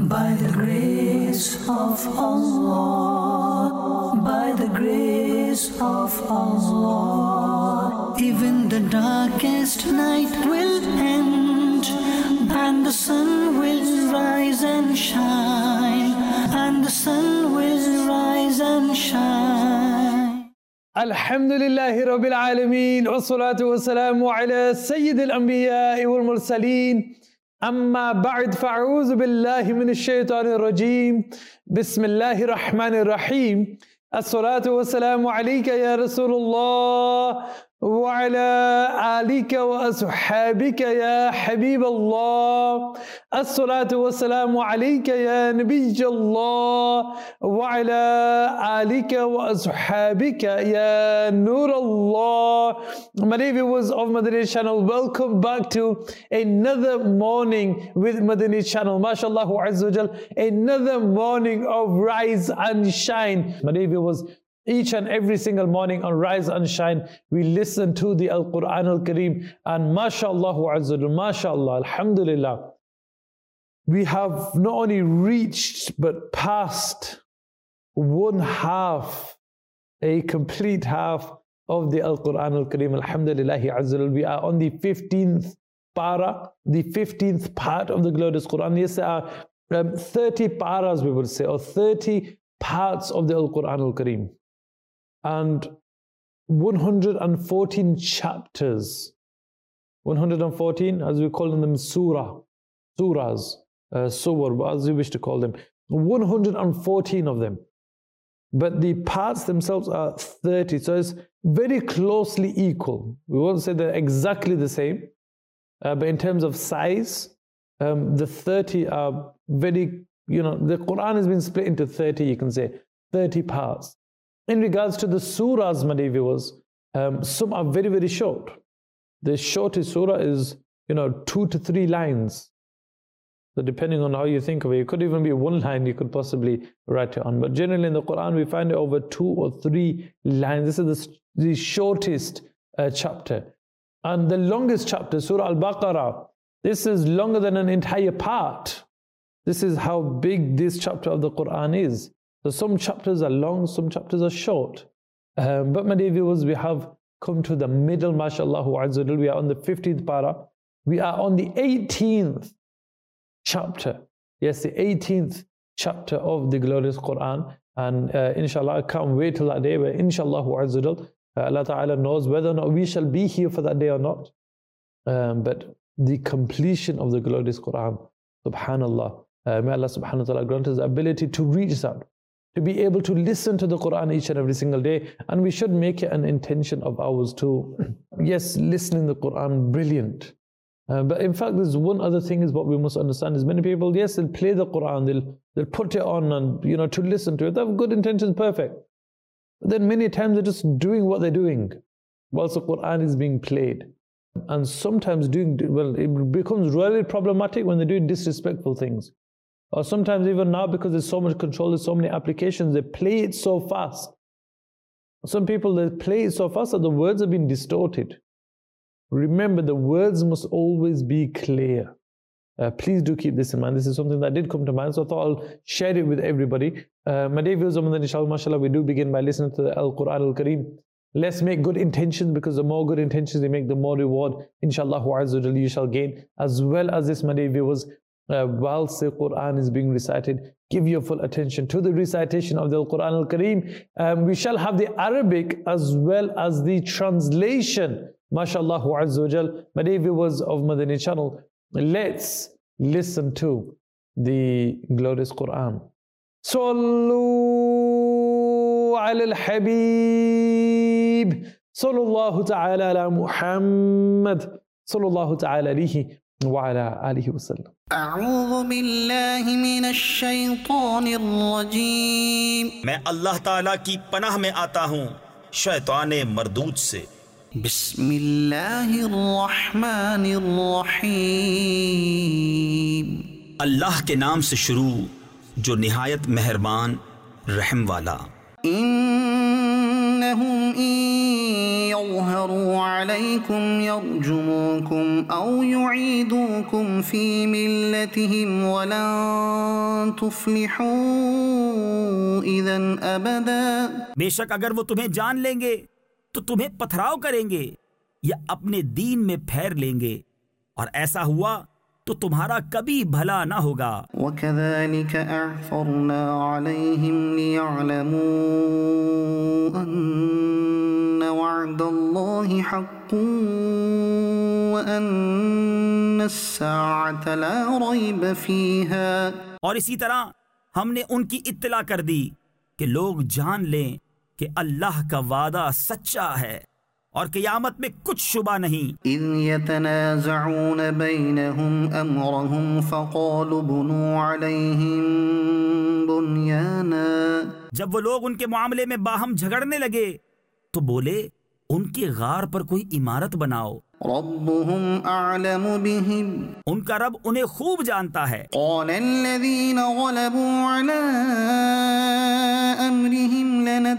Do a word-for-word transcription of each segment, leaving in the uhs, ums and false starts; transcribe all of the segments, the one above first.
By the grace of Allah, by the grace of Allah, even the darkest night will end, and the sun will rise and shine, and the sun will rise and shine. Alhamdulillahi Rabbil Alameen, wa salatu wa salamu ala Sayyid al-Anbiya wal Mursaleen. أما بعد فأعوذ بالله من الشيطان الرجيم بسم الله الرحمن الرحيم الصلاة والسلام عليك يا رسول الله وعلى آلك وأصحابك يا حبيب الله الصلاة والسلام عليك يا نبي الله وعلى آلك وأصحابك يا نور الله. My dear viewers of Madani Channel, welcome back to another morning with Madani Channel. MashaAllah Azza wa Jal, another morning of rise and shine. My dear viewers, each and every single morning on Rise and Shine, we listen to the Al-Quran Al-Kareem, and MashaAllah Azza wa Jal, MashaAllah, Alhamdulillah, we have not only reached but passed one half, a complete half of the Al-Quran Al-Kareem. Alhamdulillah Azza wa Jal. We are on the fifteenth para, the fifteenth part of the glorious Quran. Yes, there are um, thirty paras, we would say, or thirty parts of the Al-Quran Al-Kareem, and one hundred fourteen chapters. one hundred fourteen, as we call them, surah, surahs, uh, suwar, as you wish to call them. one hundred fourteen of them. But the parts themselves are thirty, so it's very closely equal. We won't say they're exactly the same, uh, but in terms of size, um, the thirty are very, you know, the Quran has been split into thirty, you can say, thirty parts. In regards to the surahs, my dear viewers, um, some are very, very short. The shortest surah is, you know, two to three lines. So depending on how you think of it, it could even be one line you could possibly write it on. But generally in the Quran, we find it over two or three lines. This is the, the shortest uh, chapter. And the longest chapter, Surah Al-Baqarah, this is longer than an entire part. This is how big this chapter of the Quran is. So some chapters are long, some chapters are short. Um, but my dear viewers, we have come to the middle, MashaAllah Azza wa Jal. We are on the fifteenth para. We are on the eighteenth chapter. Yes, the eighteenth chapter of the glorious Quran. And uh, inshallah, I can't wait till that day where inshallah Azza wa Jal, uh, Allah Ta'ala knows whether or not we shall be here for that day or not. Um, but the completion of the glorious Quran, subhanallah. Uh, may Allah subhanahu wa ta'ala grant us the ability to reach that, to be able to listen to the Quran each and every single day. And we should make it an intention of ours to, yes, listening to the Quran, brilliant. Uh, but in fact, there's one other thing is what we must understand is many people, yes, they'll play the Quran, they'll, they'll put it on and, you know, to listen to it. They have good intentions, perfect. But then many times they're just doing what they're doing whilst the Quran is being played. And sometimes doing, well, it becomes really problematic when they're doing disrespectful things. Or sometimes even now, because there's so much control, there's so many applications, they play it so fast. Some people, they play it so fast that the words have been distorted. Remember, the words must always be clear. Uh, please do keep this in mind. This is something that did come to mind, so I thought I'll share it with everybody. Uh, my dear viewers, inshallah, we do begin by listening to the Al-Quran Al-Kareem. Let's make good intentions, because the more good intentions you make, the more reward, inshallah Azza wa Jal, you shall gain. As well as this, my dear viewers, Uh, whilst the Quran is being recited, give your full attention to the recitation of the Quran Al-Kareem. Um, we shall have the Arabic as well as the translation. MashaAllah Azza wa Jal. My dear viewers of Madani Channel, let's listen to the glorious Quran. Sallu ala al-Habib. Sallallahu ta'ala ala Muhammad. Sallallahu ta'ala alihi wa ala alihi wa sallam. أعوذ بالله من الشيطان الرجيم. मैं अल्लाह ताला की पनाह में आता हूँ शैतान मरदूद से. बिस्मिल्लाहिर रहमानिर रहीम. अल्लाह के नाम से शुरू जो निहायत मेहरबान रहम वाला. इन्नहुम इन यज़हरुकुम ظاهروا عليكم يرجموكم أو يعيدوكم في ملتهم ولن تفلحوا إذا أبدا. بے شک اگر وہ تمہیں جان لیں گے تو تمہیں پتھراؤ کریں گے یا اپنے دین میں پھیر لیں گے، اور ایسا ہوا تو تمہارا کبھی بھلا نہ ہوگا. وَكَذَلِكَ أَعْثَرْنَا عَلَيْهِمْ لِيَعْلَمُوا أَنَّ وَعْدَ اللَّهِ حَقٌّ وَأَنَّ السَّاعَةَ لَا رَيْبَ فِيهَا. اور اسی طرح ہم نے ان کی اطلاع کر دی کہ لوگ جان لیں کہ اللہ کا وعدہ سچا ہے اور قیامت میں کچھ شبہ نہیں. اذ يتنازعون بينهم امرهم فقالوا بنوا عليهم بنيانا. جب وہ لوگ ان کے معاملے میں باہم جھگڑنے لگے تو بولے ان کے غار پر کوئی عمارت بناؤ. ربهم اعلم بهم. ان کا رب انہیں خوب جانتا ہے. قال الذين غلبوا على امرهم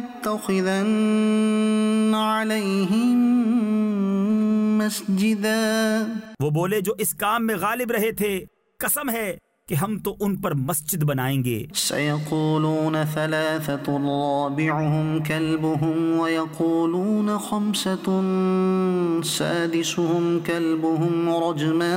لنتخذن عليهم مسجدا. وہ بولے جو اس کام میں غالب رہے تھے قسم ہے کہ ہم تو ان پر مسجد بنائیں گے. سيقولون ثلاثة رابعهم كلبهم ويقولون خمسة سادسهم كلبهم رجما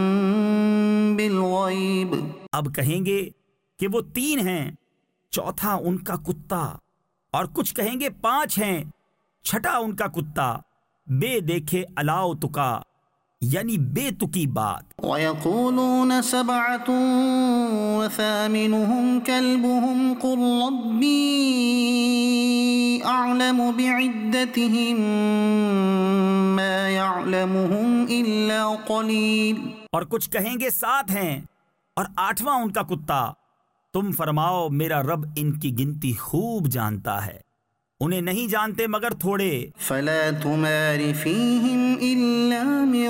بالغيب. اب کہیں گے کہ وہ تین ہیں، چوتھا ان کا کتا، اور کچھ کہیں گے پانچ ہیں، چھٹا ان کا کتا، بے دیکھے الاؤ تکا، یعنی بے تکی بات. وَيَقُولُونَ سَبْعَةٌ وَثَامِنُهُمْ كَلْبُهُمْ قُلْ رَبِّي أَعْلَمُ بِعِدَّتِهِمْ مَا يَعْلَمُهُمْ إِلَّا قَلِيلٌ. اور کچھ کہیں گے سات ہیں اور آٹھواں ان کا کتا. تم فرماؤ میرا رب ان کی گنتی خوب جانتا ہے، انہیں نہیں جانتے مگر تھوڑے. فلا تمار فیہم الا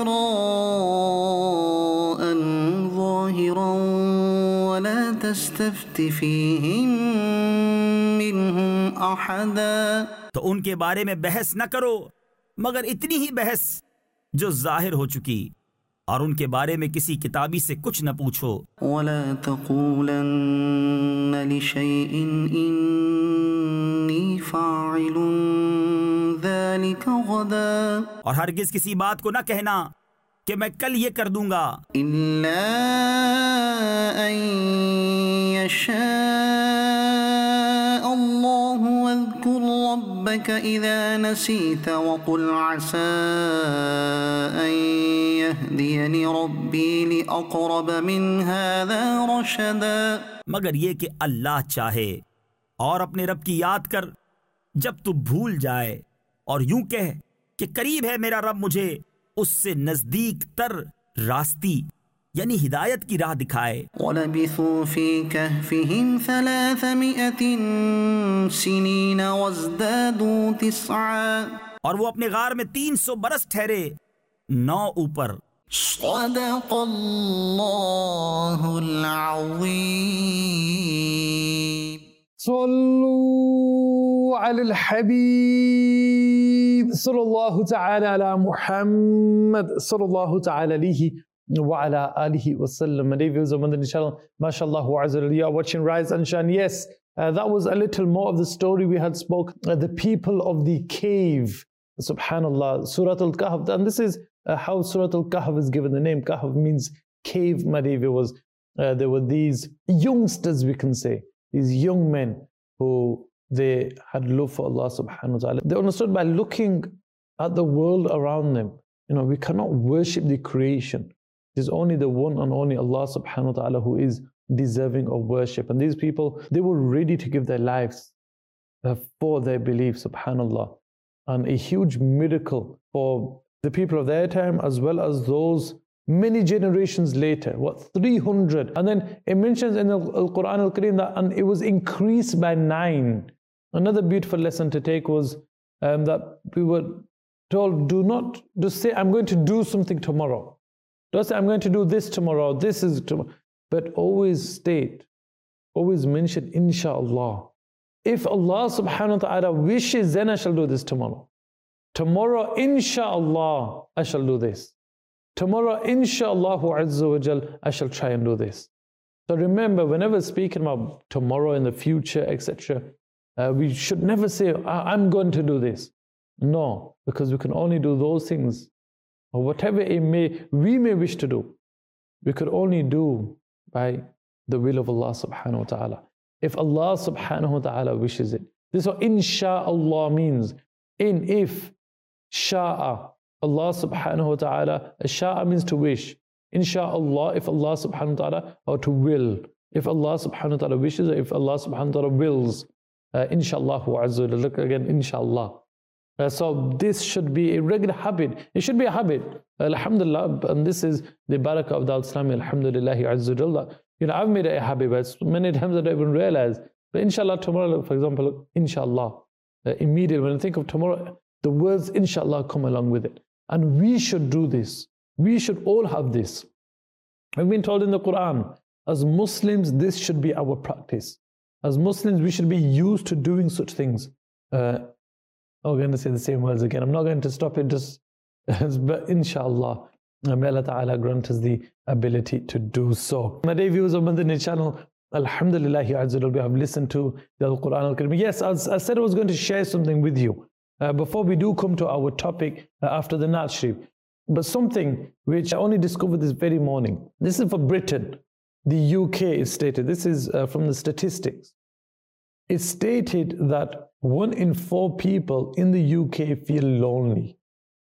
مراء ظاہرا ولا تستفت فیہم منہم احدا. تو ان کے بارے میں بحث نہ کرو مگر اتنی ہی بحث جو ظاہر ہو چکی، اور ان کے بارے میں کسی کتابی سے کچھ نہ پوچھو. وَلَا تَقُولَنَّ لِشَيْءٍ إِنِّي فَاعِلٌ ذَلِكَ غَدًا. اور ہرگز کسی بات کو نہ کہنا کہ میں کل یہ کر دوں گا. إِلَّا أَن يَشَاءَ اللَّهُ وَاذْكُرْ رَبَّكَ إِذَا نَسِيتَ وَقُلْ عَسَىٰ أَن يَهْدِيَنِ رَبِّي لِأَقْرَبَ مِنْ هَذَا رَشَدًا. مگر یہ کہ اللہ چاہے، اور اپنے رب کی یاد کر جب تو بھول جائے، اور یوں کہہ کہ قریب ہے میرا رب مجھے اس سے نزدیک تر راستی یعنی ہدایت کی راہ دکھائے. وَلَبِثُوا فِي كَهْفِهِمْ ثَلَاثَمِائَةٍ سِنِينَ وَازْدَادُوا تِسْعًا. اور وہ اپنے غار میں تین سو برس ٹھہرے، نو اوپر. صدق اللہ العظیم. صلوا على الحبيب صلى الله تعالى على محمد صلى الله تعالى عليه وعلى آله وسلم. My dear viewers of Madani channel, mashallah wa azza, you are watching Rise and Shine. Yes, uh, that was a little more of the story we had spoke, uh, the people of the cave. Subhanallah, Surah Al-Kahf. And this is uh, how Surah Al-Kahf is given the name. Kahf means cave, my dear viewers. Uh, there were these youngsters, we can say, these young men who they had love for Allah subhanahu wa ta'ala. They understood by looking at the world around them, you know, we cannot worship the creation. It is only the one and only Allah subhanahu wa ta'ala who is deserving of worship. And these people, they were ready to give their lives uh, for their belief, subhanallah. And a huge miracle for the people of their time as well as those many generations later, what, three hundred. And then it mentions in the Quran al-Kareem that and it was increased by nine. Another beautiful lesson to take was um, that we were told, do not just say, I'm going to do something tomorrow. Don't say, I'm going to do this tomorrow, this is tomorrow. But always state, always mention, inshallah. If Allah subhanahu wa ta'ala wishes, then I shall do this tomorrow. Tomorrow, inshallah, I shall do this. Tomorrow, inshallah, Azza wa Jal, I shall try and do this. So remember, whenever speaking about tomorrow in the future, et cetera, uh, we should never say, I'm going to do this. No, because we can only do those things, or whatever it may, we may wish to do, we could only do by the will of Allah subhanahu wa ta'ala. If Allah subhanahu wa ta'ala wishes it. This is what insha'Allah means. In, if, sha'a. Allah subhanahu wa ta'ala, sha'a means to wish. Insha'Allah, if Allah subhanahu wa ta'ala, or to will. If Allah subhanahu wa ta'ala wishes, or if Allah subhanahu wa ta'ala wills. Uh, Insha'Allahu azza wa jalla. Look again, Insha'Allah. Uh, so this should be a regular habit. It should be a habit. Alhamdulillah, and this is the barakah of the Islami. Alhamdulillahi azza wa jalla. You know, I've made it a habit, but many times I don't even realize. But inshallah, tomorrow, for example, look, inshallah. Uh, immediately, when I think of tomorrow, the words inshallah come along with it. And we should do this. We should all have this. We've been told in the Quran, as Muslims, this should be our practice. As Muslims, we should be used to doing such things. Uh, I'm going to say the same words again. I'm not going to stop it, just, but inshallah, may Allah Ta'ala grant us the ability to do so. My dear viewers of Madani channel, Alhamdulillah, we have listened to the Quran al-Karim. Yes, as I said I was going to share something with you uh, before we do come to our topic uh, after the Naat Sharif. But something which I only discovered this very morning. This is for Britain. The U K is stated. This is uh, from the statistics. It's stated that one in four people in the U K feel lonely.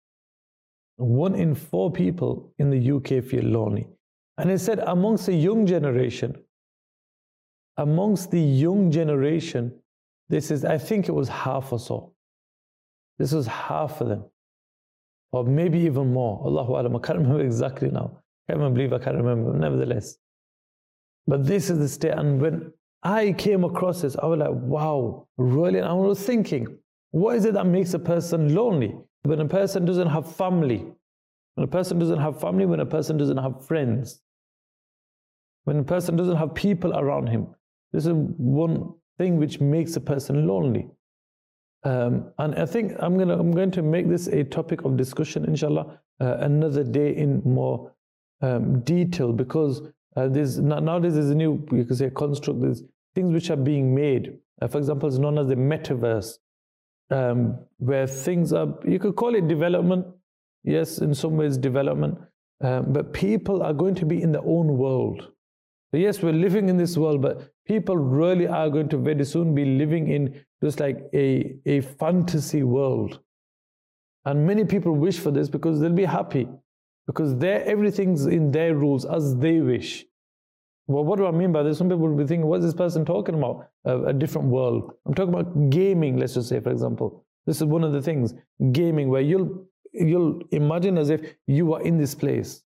One in four people in the U K feel lonely. And it said amongst the young generation, amongst the young generation, this is, I think it was half or so. This was half of them. Or maybe even more. Allahu Alam, I can't remember exactly now. I can't believe I can't remember, nevertheless. But this is the state. And when I came across this, I was like, wow, really? And I was thinking, what is it that makes a person lonely? When a person doesn't have family, when a person doesn't have family, when a person doesn't have friends, when a person doesn't have people around him, this is one thing which makes a person lonely. Um, and I think I'm gonna I'm going to make this a topic of discussion, inshallah, uh, another day in more um, detail, because uh, there's nowadays there's a new, you could say, construct. There's things which are being made. Uh, for example, it's known as the metaverse, um, where things are, you could call it development. Yes, in some ways development, um, but people are going to be in their own world. So yes, we're living in this world, but people really are going to very soon be living in just like a, a fantasy world. And many people wish for this because they'll be happy, because everything's in their rules as they wish. Well, what do I mean by this? Some people will be thinking, what's this person talking about? A, a different world. I'm talking about gaming, let's just say, for example. This is one of the things, gaming, where you'll, you'll imagine as if you are in this place.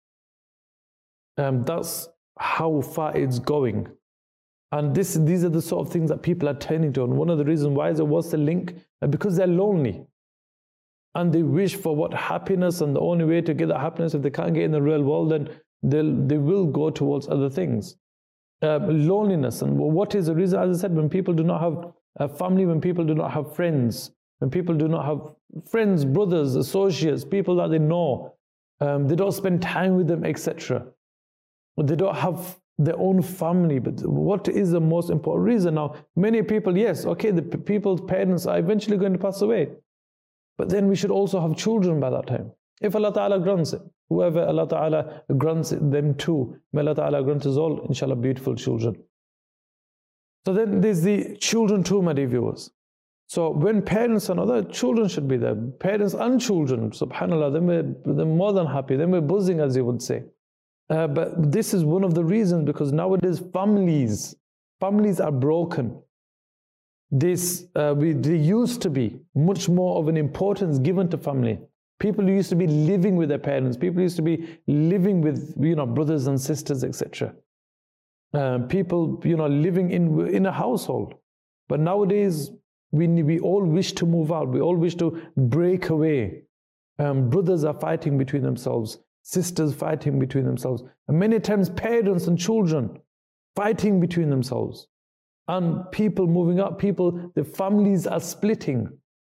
Um, that's how far it's going. And this, these are the sort of things that people are turning to. And one of the reasons why is it, what's the link? Because they're lonely. And they wish for what happiness, and the only way to get that happiness, if they can't get in the real world, then they'll, they will go towards other things. Uh, loneliness. And what is the reason? As I said, when people do not have a family, when people do not have friends, when people do not have friends, brothers, associates, people that they know, um, they don't spend time with them, et cetera. They don't have their own family. But what is the most important reason? Now, many people, yes, okay, the people's parents are eventually going to pass away. But then we should also have children by that time. If Allah Ta'ala grants it, whoever Allah Ta'ala grants it, them too, may Allah Ta'ala grant us all, inshallah, beautiful children. So then there's the children too, my dear viewers. So when parents and other children should be there, parents and children, subhanAllah, then we're, they're more than happy, then we're buzzing, as you would say. Uh, but this is one of the reasons, because nowadays families, families are broken. This, uh, we, there used to be much more of an importance given to family. People used to be living with their parents. People used to be living with, you know, brothers and sisters, et cetera. Uh, people, you know, living in in a household. But nowadays, we we all wish to move out. We all wish to break away. Um, brothers are fighting between themselves. Sisters fighting between themselves. And many times, parents and children fighting between themselves. And people moving up. People, the families are splitting.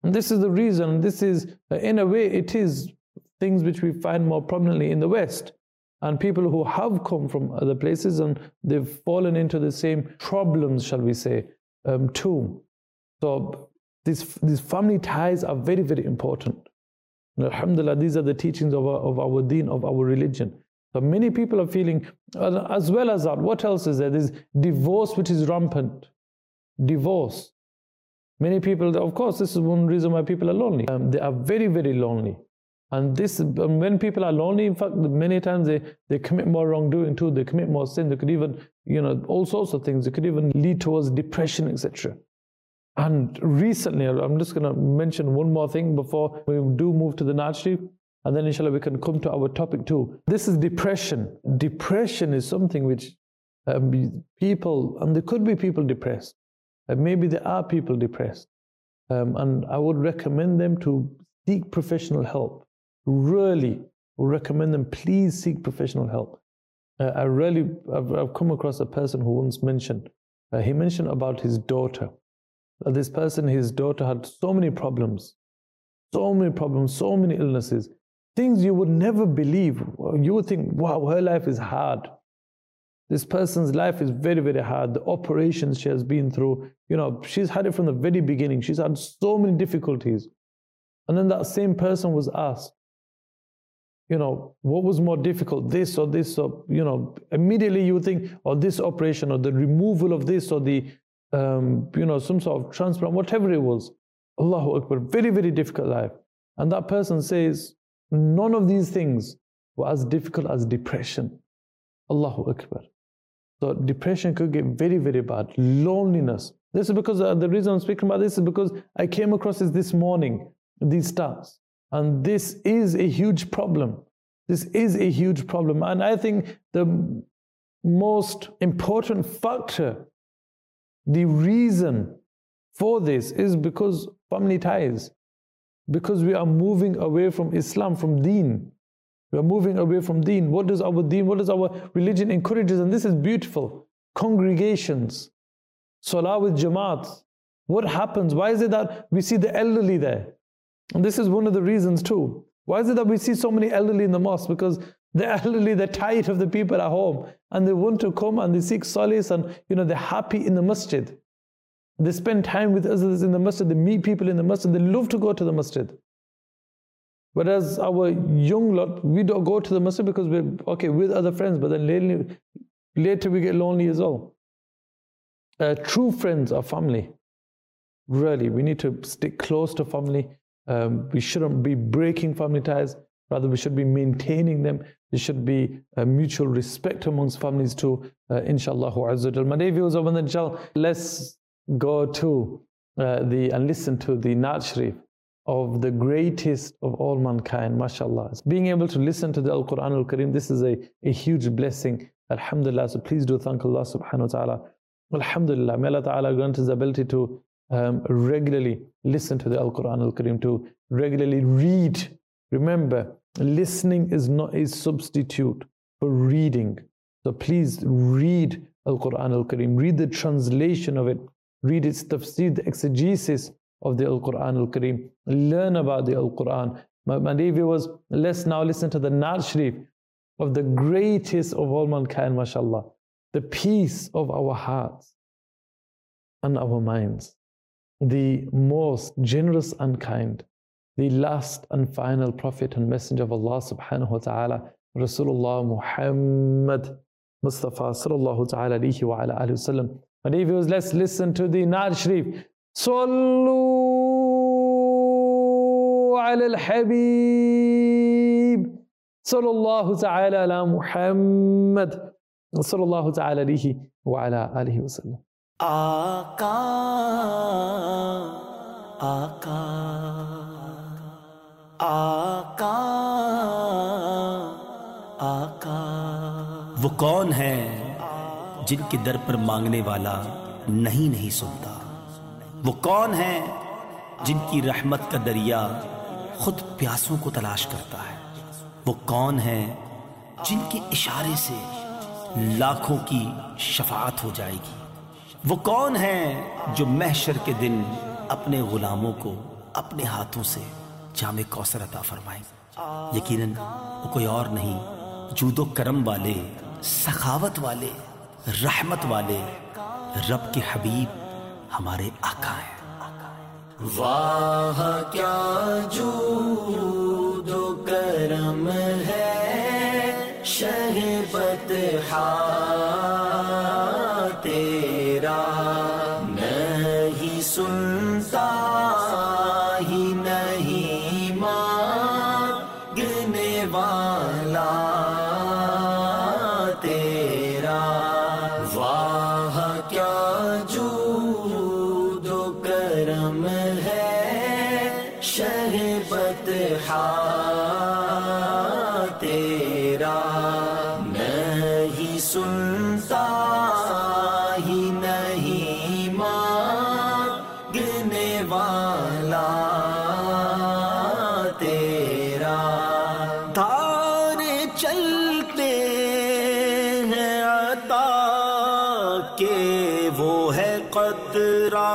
And this is the reason, this is, in a way, it is things which we find more prominently in the West. And people who have come from other places and they've fallen into the same problems, shall we say, um, too. So these, these family ties are very, very important. And alhamdulillah, these are the teachings of our, of our deen, of our religion. So many people are feeling, uh, as well as that, what else is there? There's divorce which is rampant. Divorce. Many people, of course, this is one reason why people are lonely. Um, they are very, very lonely. And this, when people are lonely, in fact, many times they, they commit more wrongdoing too. They commit more sin. They could even, you know, all sorts of things. They could even lead towards depression, et cetera. And recently, I'm just going to mention one more thing before we do move to the Naat Sharif, and then inshallah we can come to our topic too. This is depression. Depression is something which um, people, and there could be people depressed. Uh, maybe there are people depressed. Um, and I would recommend them to seek professional help. Really recommend them, please seek professional help. Uh, I really, I've, I've come across a person who once mentioned, uh, he mentioned about his daughter. Uh, this person, his daughter had so many problems, so many problems, so many illnesses, things you would never believe. You would think, wow, her life is hard. This person's life is very, very hard. The operations she has been through, you know, she's had it from the very beginning. She's had so many difficulties. And then that same person was asked, you know, what was more difficult, this or this, or, you know, immediately you would think, or this operation, or the removal of this, or the, um, you know, some sort of transplant, whatever it was. Allahu Akbar, very, very difficult life. And that person says, none of these things were as difficult as depression. Allahu Akbar. So depression could get very, very bad. Loneliness. This is because, uh, the reason I'm speaking about this is because I came across this this morning, these stats. And this is a huge problem. This is a huge problem. And I think the most important factor, the reason for this is because family ties. Because we are moving away from Islam, from deen. We are moving away from deen. What does our deen, what does our religion encourages? And this is beautiful. Congregations. Salah with Jamaat. What happens? Why is it that we see the elderly there? And this is one of the reasons too. Why is it that we see so many elderly in the mosque? Because the elderly, they're tired of the people at home and they want to come and they seek solace and, you know, they're happy in the masjid. They spend time with others in the masjid. They meet people in the masjid. They love to go to the masjid. Whereas our young lot, we don't go to the masjid because we're, okay, with other friends, but then later, later we get lonely as well. Uh, true friends are family. Really, we need to stick close to family. Um, we shouldn't be breaking family ties. Rather, we should be maintaining them. There should be a mutual respect amongst families too. Uh, inshallah Azza wa Jal. My dear viewers of the channel, let's go to uh, the and listen to the Naat Sharif of the greatest of all mankind, mashallah. Being able to listen to the Al-Quran Al-Kareem, this is a, a huge blessing. Alhamdulillah. So please do thank Allah subhanahu wa ta'ala. Alhamdulillah. May Allah ta'ala grant us the ability to um, regularly listen to the Al-Quran Al-Kareem, to regularly read. Remember, listening is not a substitute for reading. So please read Al-Quran Al-Kareem. Read the translation of it. Read its tafsir, the exegesis of the Al-Quran Al-Kareem. Learn about the Al-Quran. My, my dear viewers, let's now listen to the Naat Sharif of the greatest of all mankind, mashallah. The peace of our hearts and our minds. The most generous and kind. The last and final prophet and messenger of Allah subhanahu wa ta'ala, Rasulullah Muhammad Mustafa sallallahu ta'ala alayhi wa ala alihi wa sallam. My dear viewers, let's listen to the Naat Sharif. Sallu ala al-Habib sallallahu ta'ala ala Muhammad sallallahu ta'ala alayhi wa ala alihi wa sallam. Aqa, Aqa, Aqa, Aqa. वो कौन है जिनके दर पर मांगने वाला नहीं नहीं सुनता? वो कौन है जिनकी रहमत का दरिया खुद प्यासों को तलाश करता है? वो कौन है जिनके इशारे से लाखों की शफाअत हो जाएगी? वो कौन है जो महशर के दिन अपने गुलामों को اپنے ہاتھوں سے جام کوثر عطا فرمائیں۔ یقیناً وہ کوئی اور نہیں، جود و کرم والے، سخاوت والے، رحمت والے رب کے حبیب ہمارے آقا ہیں۔ واہ کیا جود و کرم ہے شہ بطحا تیرا، نہیں سنتا ہی نہیں مانگنے والا تیرا۔ واہ کیا جود و کرم ہے شہ بطحا تیرا، نہیں سنتا ہی نہیں مانگنے والا تیرا۔ تارے چلتے ہیں عطا کہ وہ ہے قطرہ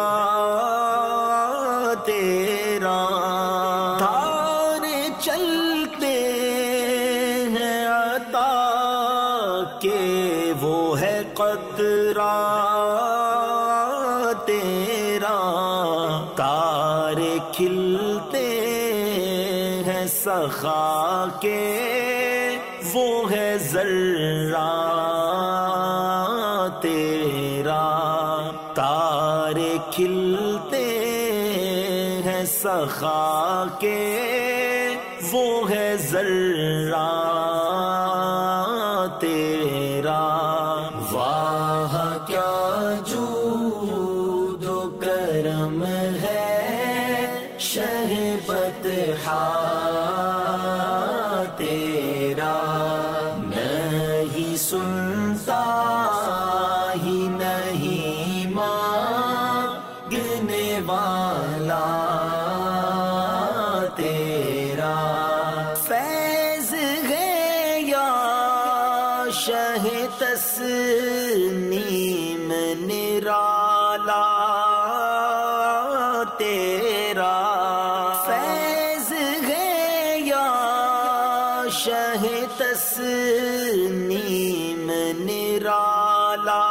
تیرا، تارے چلتے ہیں عطا کہ وہ ہے قطرہ تیرا، تارے کھلتے ہیں سخا کے وہ ہے ذرہ تیرا، تارے کھلتے ہیں سخا کے وہ ہے ذرہ تیرا۔ واہ کیا جود و کرم ہے شہ بطحا تیرا، نہیں سنتا ہی نہیں مانگنے والا تیرا۔ فیض ہے یا شہ تسنیم نرالا تیرا، فیض ہے یا شہ تسنیم نرالا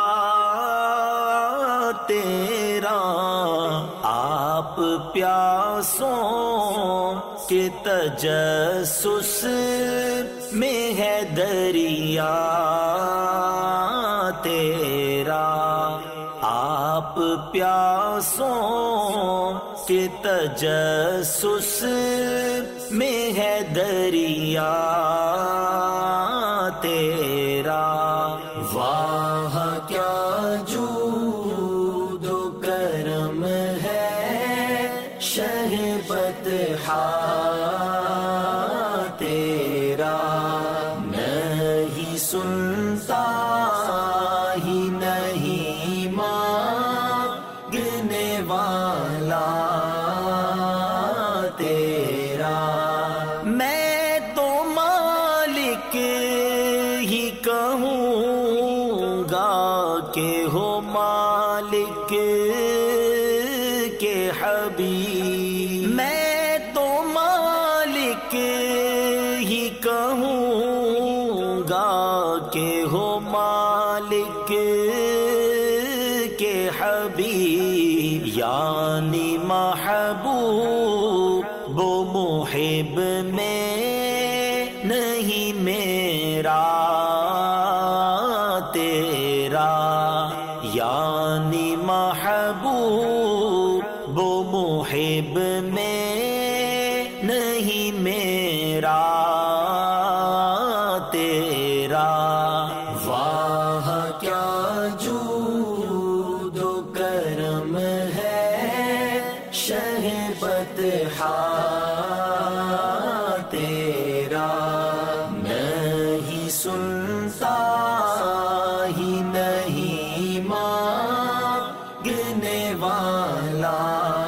تیرا، آپ پیاسوں کے تجسس میں ہے دریا تیرا، آپ پیاسوں کے تجسس میں ہے دریا تیرا۔ واہ کیا جود و کرم ہے شہ بطحا تیرا، نہیں سنتا ہی نہیں مانگنے والا تیرا۔ میں تو مالک ہی کہوں گا کہ ہو مالک کے حبیب، میں تو مالک ہی کہوں گا کہ ہو مالک کے حبیب، یعنی محبوب و محب میں نہیں میرا تیرا، یعنی محبوب و محب میں نہیں میرا تیرا۔ واہ کیا جود و کرم ہے شہ بطحا تیرا، نہیں سنتا ہی نہیں مانگنے والا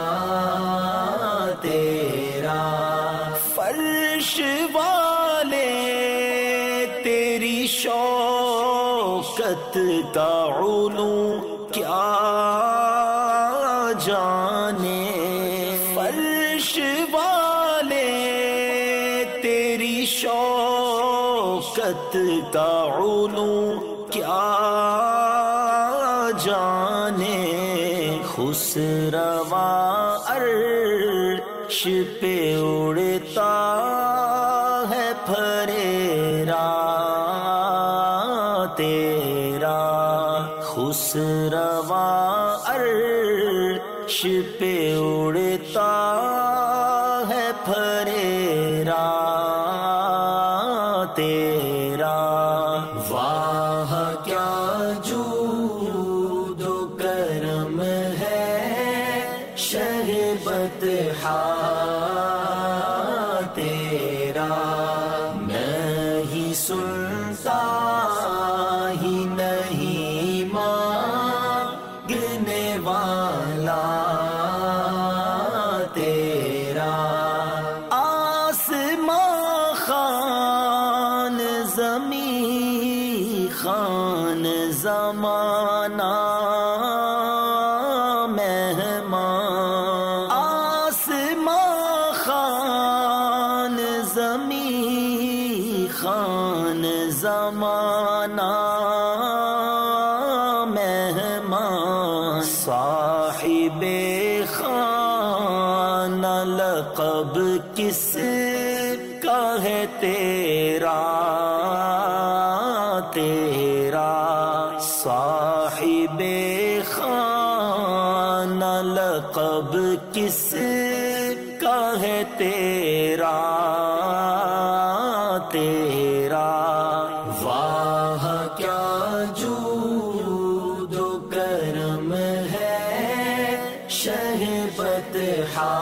تیرا۔ فرش والے تیری شوکت کا علو کیا جانے، فرش فرش والے تیری شوکت کا علو کیا جانے، خسروا عرش پہ اڑتا ہے پھریرا تیرا، خسروا عرش پہ اڑتا ہے پھریرا تیرا، واہ کیا جود و کرم ہے شہ بطحا تیرا، نہیں سنتا ہی نہیں مانگنے والا تیرا، آسمان خان زمین خان زمانہ مہمان، آسمان خان زمین خان زمانہ مہمان، صاحب خانہ لقب کس کا ہے تیرا تیرا، صاحب خانہ لقب کس کا ہے تیرا تیرا، واہ کیا جود و کرم ہے شہ بطحا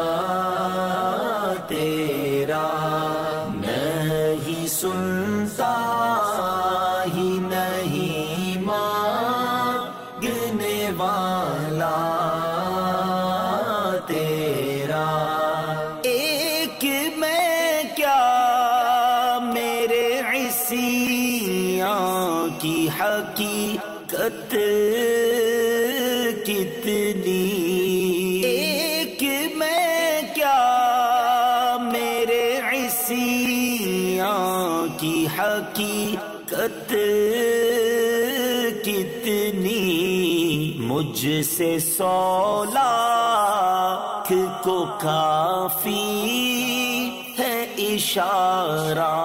تیرا، نہیں سنتا ہی نہیں مانگنے والا تیرا، ایک میں کیا میرے عصیاں کی حقیقت کتنی، ایک میں کیا میرے عصیاں کی حقیقت کتنی، مجھ سے سو لاکھ کو کافی ہے اشارہ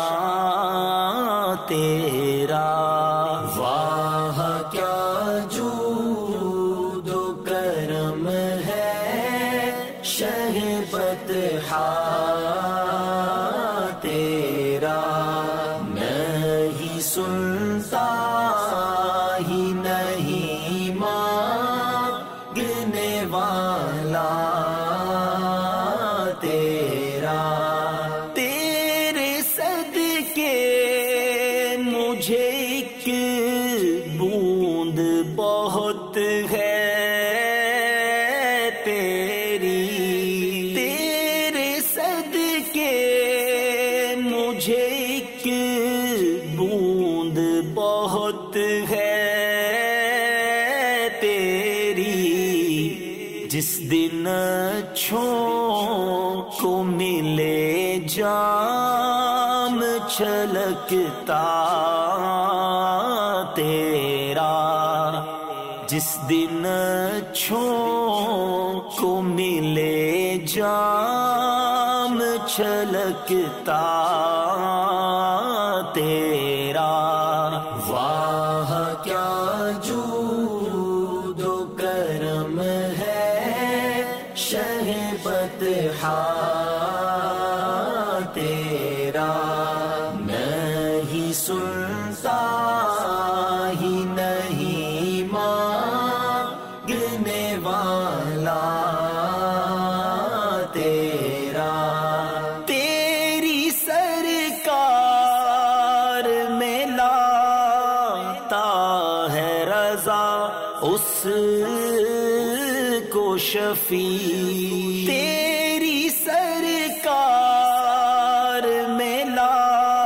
تیرا، واہ کیا جود و کرم ہے شہ بطحا تیرا، نہیں سنتا ہی نہیں مانگنے والا تیرا، تیرے صدقے مجھے ایک بوند بہت ہے تیری، تیرے صدقے مجھے ایک بوند بہت ہے تیری، جس دن چھوں کو ملے جام چھلکتا تیرا، جس دن چھوں کو ملے جام چھلکتا تیرا، واہ کیا جود و کرم ہے شہ بطحا تیرا، نہیں سنتا ہی نہیں مانگنے والا تیرا، تیری سرکار میں لاتا ہے رضا اس کو شفیع، تیری سرکار میں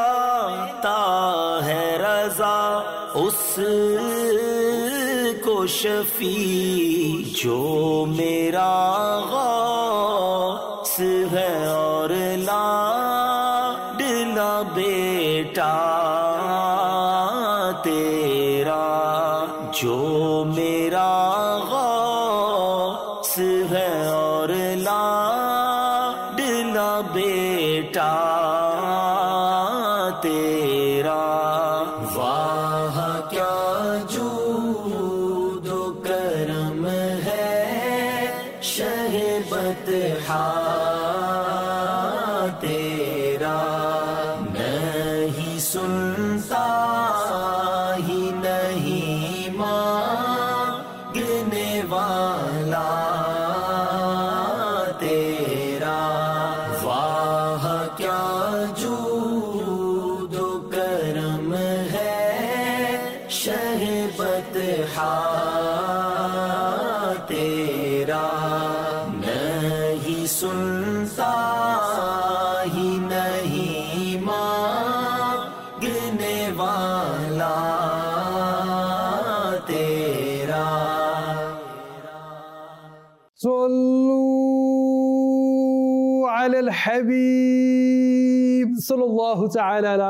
لاتا ہے رضا اس کو शफी जो मेरा गौस है और लाडला बेटा तेरा, जो मेरा गौस है और लाडला बेटा तेरा। वाह क्या जूदो करम है शहबत तेरा, नहीं सुनता ही नहीं मांगने वाला तेरा। वाह क्या जूदो करम है शहबत तेरा, नहीं सुनता ही नहीं मांगने वाला तेरा। صلوا على الحبيب صلى الله تعالى على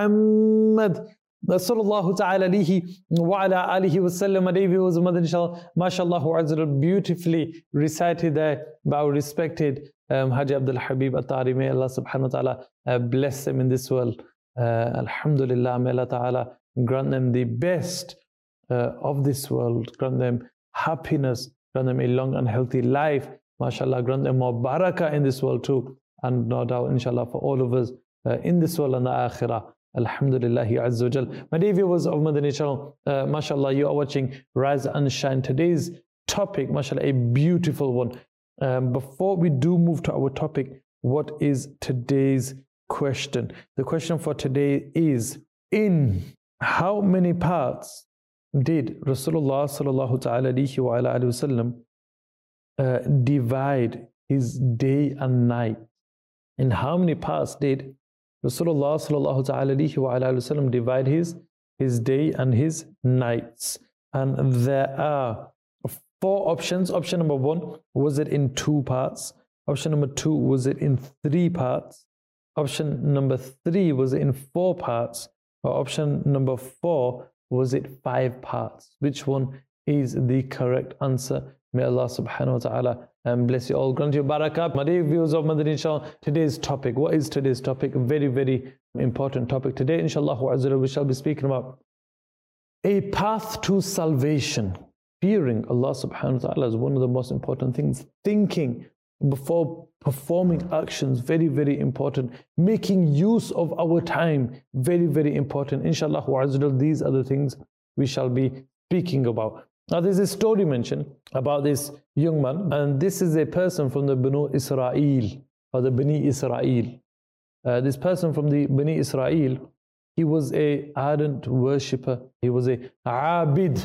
محمد صلى الله تعالى عليه وعلى آله وسلم. David was inshallah, mashallah, beautifully recited there by our respected um, Haji Abdul Habib Attari. May Allah subhanahu wa ta'ala uh, bless them in this world. Uh, Alhamdulillah, may Allah ta'ala grant them the best uh, of this world, grant them happiness, grant them a long and healthy life. MashaAllah, grant them more barakah in this world too. And no doubt, inshallah, for all of us uh, in this world and the akhirah. Alhamdulillahi Azza wa Jal. My dear viewers of Madani Channel, uh, MashaAllah, you are watching Rise and Shine. Today's topic, MashaAllah, a beautiful one. Um, before we do move to our topic, what is today's question? The question for today is, in how many parts did Rasulullah sallallahu ta'ala alayhi wa ala alihi wa sallam uh, divide his day and night? In how many parts did Rasulullah sallallahu ta'ala alayhi wa ala alihi wa sallam divide his, his day and his nights? And there are four options. Option number one, was it in two parts? Option number two, was it in three parts? Option number three, was it in four parts? Or option number four, was it five parts? Which one is the correct answer? May Allah subhanahu wa ta'ala um, bless you all. Grant you barakah. My dear viewers of Madani Channel, today's topic. What is today's topic? A very, very important topic. Today, inshallah, we shall be speaking about a path to salvation. Fearing Allah subhanahu wa ta'ala is one of the most important things. Thinking before performing actions, very, very important. Making use of our time, very, very important. Inshallah, these are the things we shall be speaking about. Now, there's a story mentioned about this young man, and this is a person from the Banu Israel, or the Bani Israel. Uh, this person from the Bani Israel, he was a ardent worshipper. He was a abid.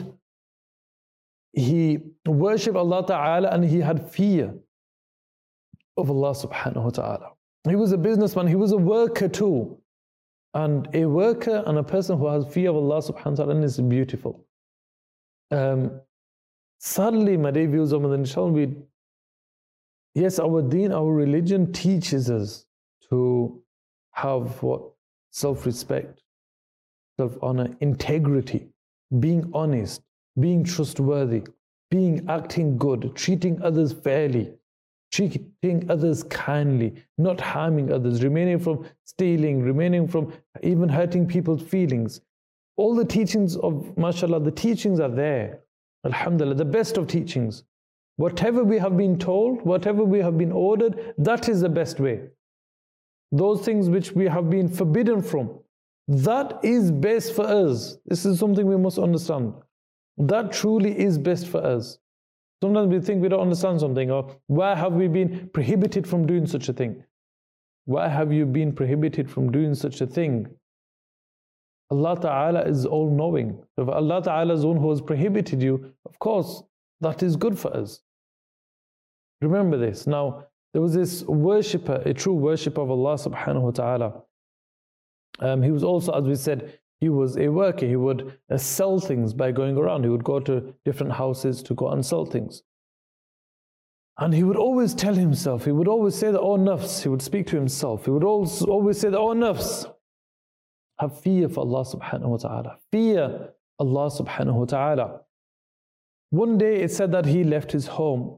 He worshipped Allah Ta'ala and he had fear of Allah Subhanahu wa Ta'ala. He was a businessman, he was a worker too. And a worker and a person who has fear of Allah Subhanahu wa Ta'ala is beautiful. Um, sadly, my dear viewers of Madani Channel, we, yes, our deen, our religion teaches us to have what? Self-respect, self-honor, integrity, being honest, being trustworthy, being acting good, treating others fairly, treating others kindly, not harming others, remaining from stealing, remaining from even hurting people's feelings. All the teachings of, mashallah, the teachings are there. Alhamdulillah, the best of teachings. Whatever we have been told, whatever we have been ordered, that is the best way. Those things which we have been forbidden from, that is best for us. This is something we must understand. That truly is best for us. Sometimes we think we don't understand something, or why have we been prohibited from doing such a thing? Why have you been prohibited from doing such a thing? Allah Ta'ala is all-knowing. If Allah Ta'ala is the one who has prohibited you, of course, that is good for us. Remember this. Now, there was this worshipper, a true worshipper of Allah Subhanahu wa Ta'ala. Um, he was also, as we said, he was a worker. He would uh, sell things by going around. He would go to different houses to go and sell things. And he would always tell himself, he would always say that, oh nafs, he would speak to himself. He would always, always say that, oh nafs, have fear for Allah subhanahu wa ta'ala. Fear Allah subhanahu wa ta'ala. One day it said that he left his home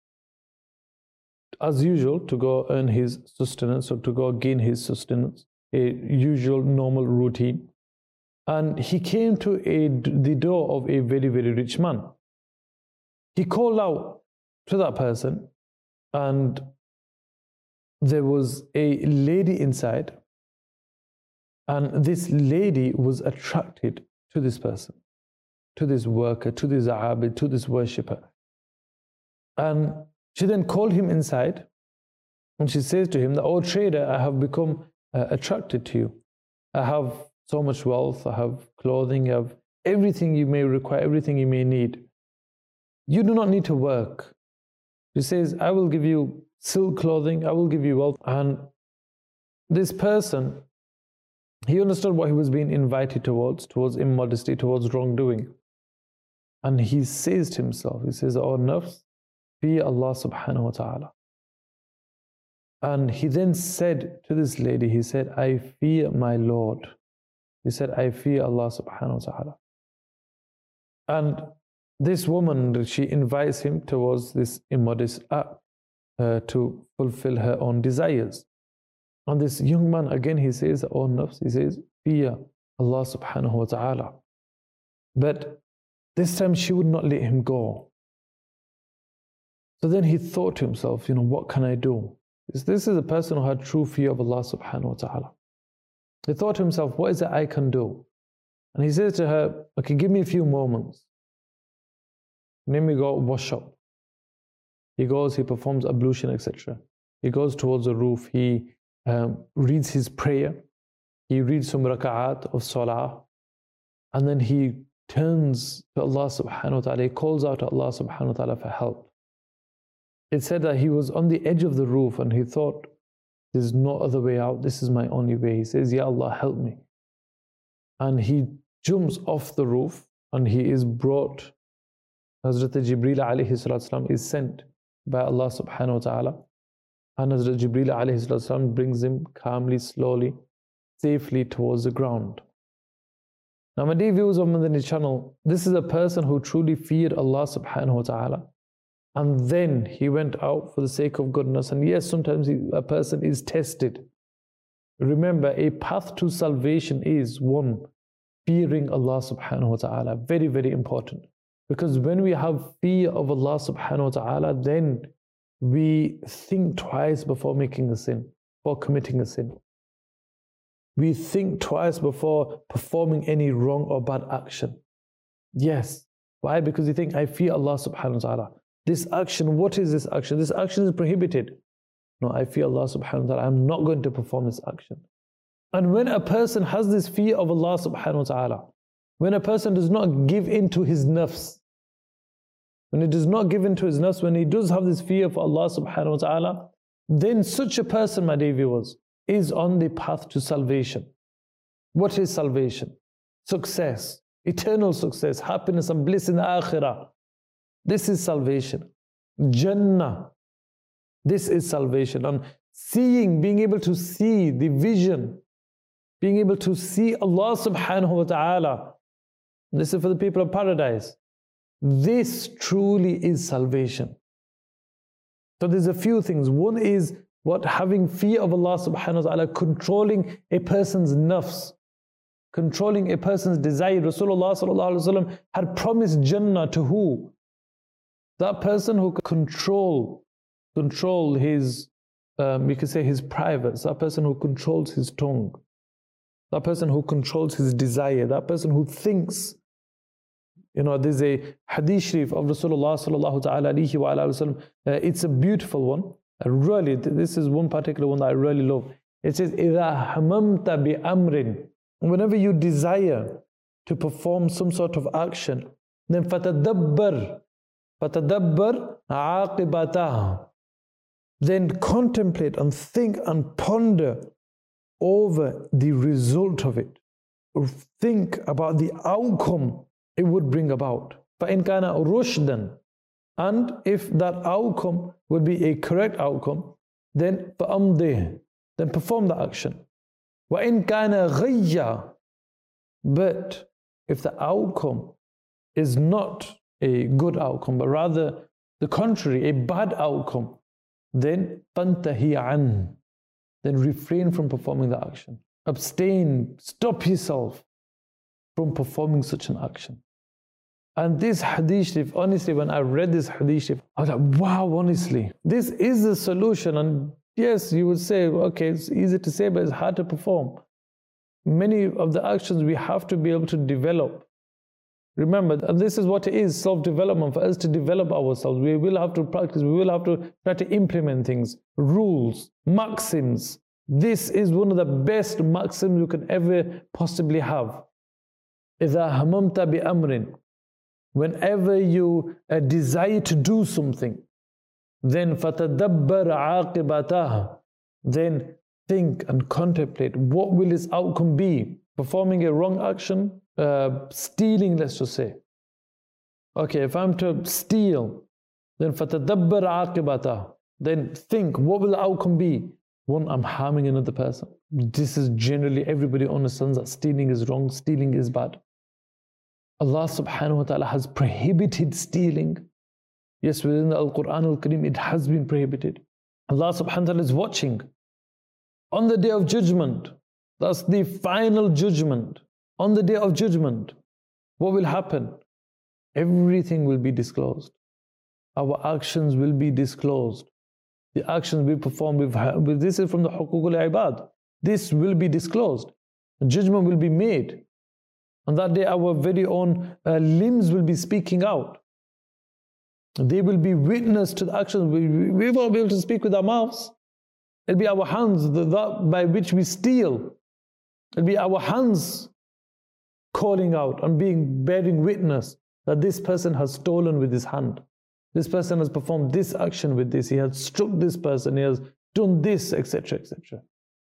as usual to go earn his sustenance or to go gain his sustenance, a usual normal routine. And he came to a, the door of a very, very rich man. He called out to that person, and there was a lady inside, and this lady was attracted to this person, to this worker, to this abid, to this worshipper. And she then called him inside, and she says to him that, oh trader, I have become uh, attracted to you. I have so much wealth, I have clothing, I have everything you may require, everything you may need. You do not need to work. She says, I will give you silk clothing, I will give you wealth. And this person, he understood what he was being invited towards, towards immodesty, towards wrongdoing. And he says to himself, he says, oh nafs, fear Allah subhanahu wa ta'ala. And he then said to this lady, he said, I fear my Lord. He said, I fear Allah subhanahu wa ta'ala. And this woman, she invites him towards this immodest act uh, to fulfill her own desires. And this young man, again, he says, oh nafs, he says, fear Allah subhanahu wa ta'ala. But this time she would not let him go. So then he thought to himself, you know, what can I do? This is a person who had true fear of Allah subhanahu wa ta'ala. He thought to himself, what is it I can do? And he says to her, okay, give me a few moments. And then we go wash up. He goes, he performs ablution, et cetera. He goes towards the roof, he um, reads his prayer, he reads some raka'at of salah, and then he turns to Allah subhanahu wa ta'ala, he calls out to Allah subhanahu wa ta'ala for help. It said that he was on the edge of the roof and he thought, there's no other way out, this is my only way. He says, Ya Allah, help me. And he jumps off the roof and he is brought. Hazrat Jibreel alayhi salatu is sent by Allah subhanahu wa ta'ala. And Hazrat Jibreel alayhi salatu brings him calmly, slowly, safely towards the ground. Now, my dear viewers of Madani channel, this is a person who truly feared Allah subhanahu wa ta'ala. And then he went out for the sake of goodness. And yes, sometimes he, a person is tested. Remember, a path to salvation is one, fearing Allah subhanahu wa ta'ala. Very, very important. Because when we have fear of Allah subhanahu wa ta'ala, then we think twice before making a sin, before committing a sin. We think twice before performing any wrong or bad action. Yes. Why? Because you think, I fear Allah subhanahu wa ta'ala. This action, what is this action? This action is prohibited. No, I fear Allah subhanahu wa ta'ala. I'm not going to perform this action. And when a person has this fear of Allah subhanahu wa ta'ala, when a person does not give in to his nafs, when he does not give in to his nafs, when he does have this fear for Allah subhanahu wa ta'ala, then such a person, my dear viewers, is on the path to salvation. What is salvation? Success, eternal success, happiness and bliss in the akhirah. This is salvation. Jannah. This is salvation. And seeing, being able to see the vision, being able to see Allah subhanahu wa ta'ala. This is for the people of paradise. This truly is salvation. So there's a few things. One is what? Having fear of Allah subhanahu wa ta'ala, controlling a person's nafs, controlling a person's desire. Rasulullah sallallahu alaihi wasallam had promised Jannah to who? That person who can control, control his, um, you could say his privates, that person who controls his tongue, that person who controls his desire, that person who thinks. You know, there's a hadith sharif of Rasulullah sallallahu ta'ala alayhi wa sallam. Uh, it's a beautiful one. Uh, really, this is one particular one that I really love. It says, إِذَا حَمَمْتَ بِأَمْرٍ. Whenever you desire to perform some sort of action, then فَتَدَبَّرْ فَتَدَبَّرْ عَاقِبَتَهُ. Then contemplate and think and ponder over the result of it. think about the outcome it would bring about. فَإِنْ كَانَ رُشْدًا, and if that outcome would be a correct outcome, then فَأَمْضِهِ, then perform the action. وَإِنْ كَانَ غَيَّ, but if the outcome is not a good outcome, but rather the contrary, a bad outcome, then فَانْتَهِي عَنْهُ, then refrain from performing the action. Abstain, stop yourself from performing such an action. And this hadith sharif, honestly, when I read this hadith sharif, I was like, wow, honestly, this is the solution. And yes, you would say, okay, it's easy to say, but it's hard to perform. Many of the actions we have to be able to develop. Remember, and this is what it is, self-development. For us to develop ourselves, we will have to practice, we will have to try to implement things, rules, maxims. This is one of the best maxims you can ever possibly have. إِذَا هَمَمْتَ بِأَمْرٍ, whenever you uh, desire to do something, then فَتَدَبَّرْ عَاقِبَتَهَا, then think and contemplate what will its outcome be. Performing a wrong action, uh, stealing, let's just say. Okay, if I'm to steal, then فَتَدَبَّرْ عَاقِبَتَهَا, then think, what will the outcome be? One, I'm harming another person. This is generally, everybody understands that stealing is wrong, stealing is bad. Allah subhanahu wa ta'ala has prohibited stealing. Yes, within the Al-Quran Al-Kareem, it has been prohibited. Allah subhanahu wa ta'ala is watching. On the day of judgment, that's the final judgment. On the day of judgment, what will happen? Everything will be disclosed. Our actions will be disclosed. The actions we perform, with, this is from the Huquq al-Ibad. This will be disclosed. Judgment will be made. On that day, our very own uh, limbs will be speaking out. They will be witness to the actions. We, we won't be able to speak with our mouths. It'll be our hands, the, that by which we steal. It'll be our hands calling out and being bearing witness that this person has stolen with his hand. This person has performed this action with this. He has struck this person. He has done this, et cetera, et cetera.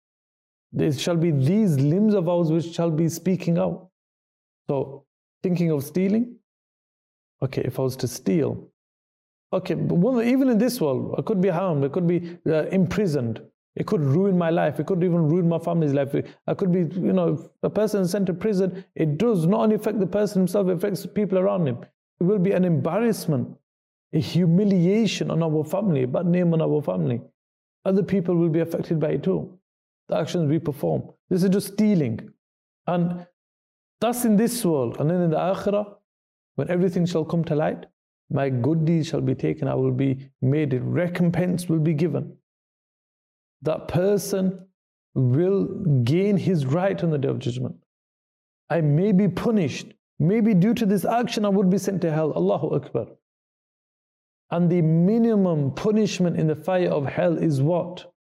There shall be these limbs of ours which shall be speaking out. So, thinking of stealing, okay, if I was to steal, okay, but one, even in this world, I could be harmed, I could be uh, imprisoned, it could ruin my life, it could even ruin my family's life. I could be, you know, if a person is sent to prison, it does not only affect the person himself, it affects people around him. It will be an embarrassment, a humiliation on our family, a bad name on our family. Other people will be affected by it too. The actions we perform. This is just stealing. And that's in this world. And then in the Akhirah, when everything shall come to light, my good deeds shall be taken, I will be made, recompense will be given. That person will gain his right on the Day of Judgment. I may be punished. Maybe due to this action I would be sent to hell. Allahu Akbar. And the minimum punishment in the fire of hell is what?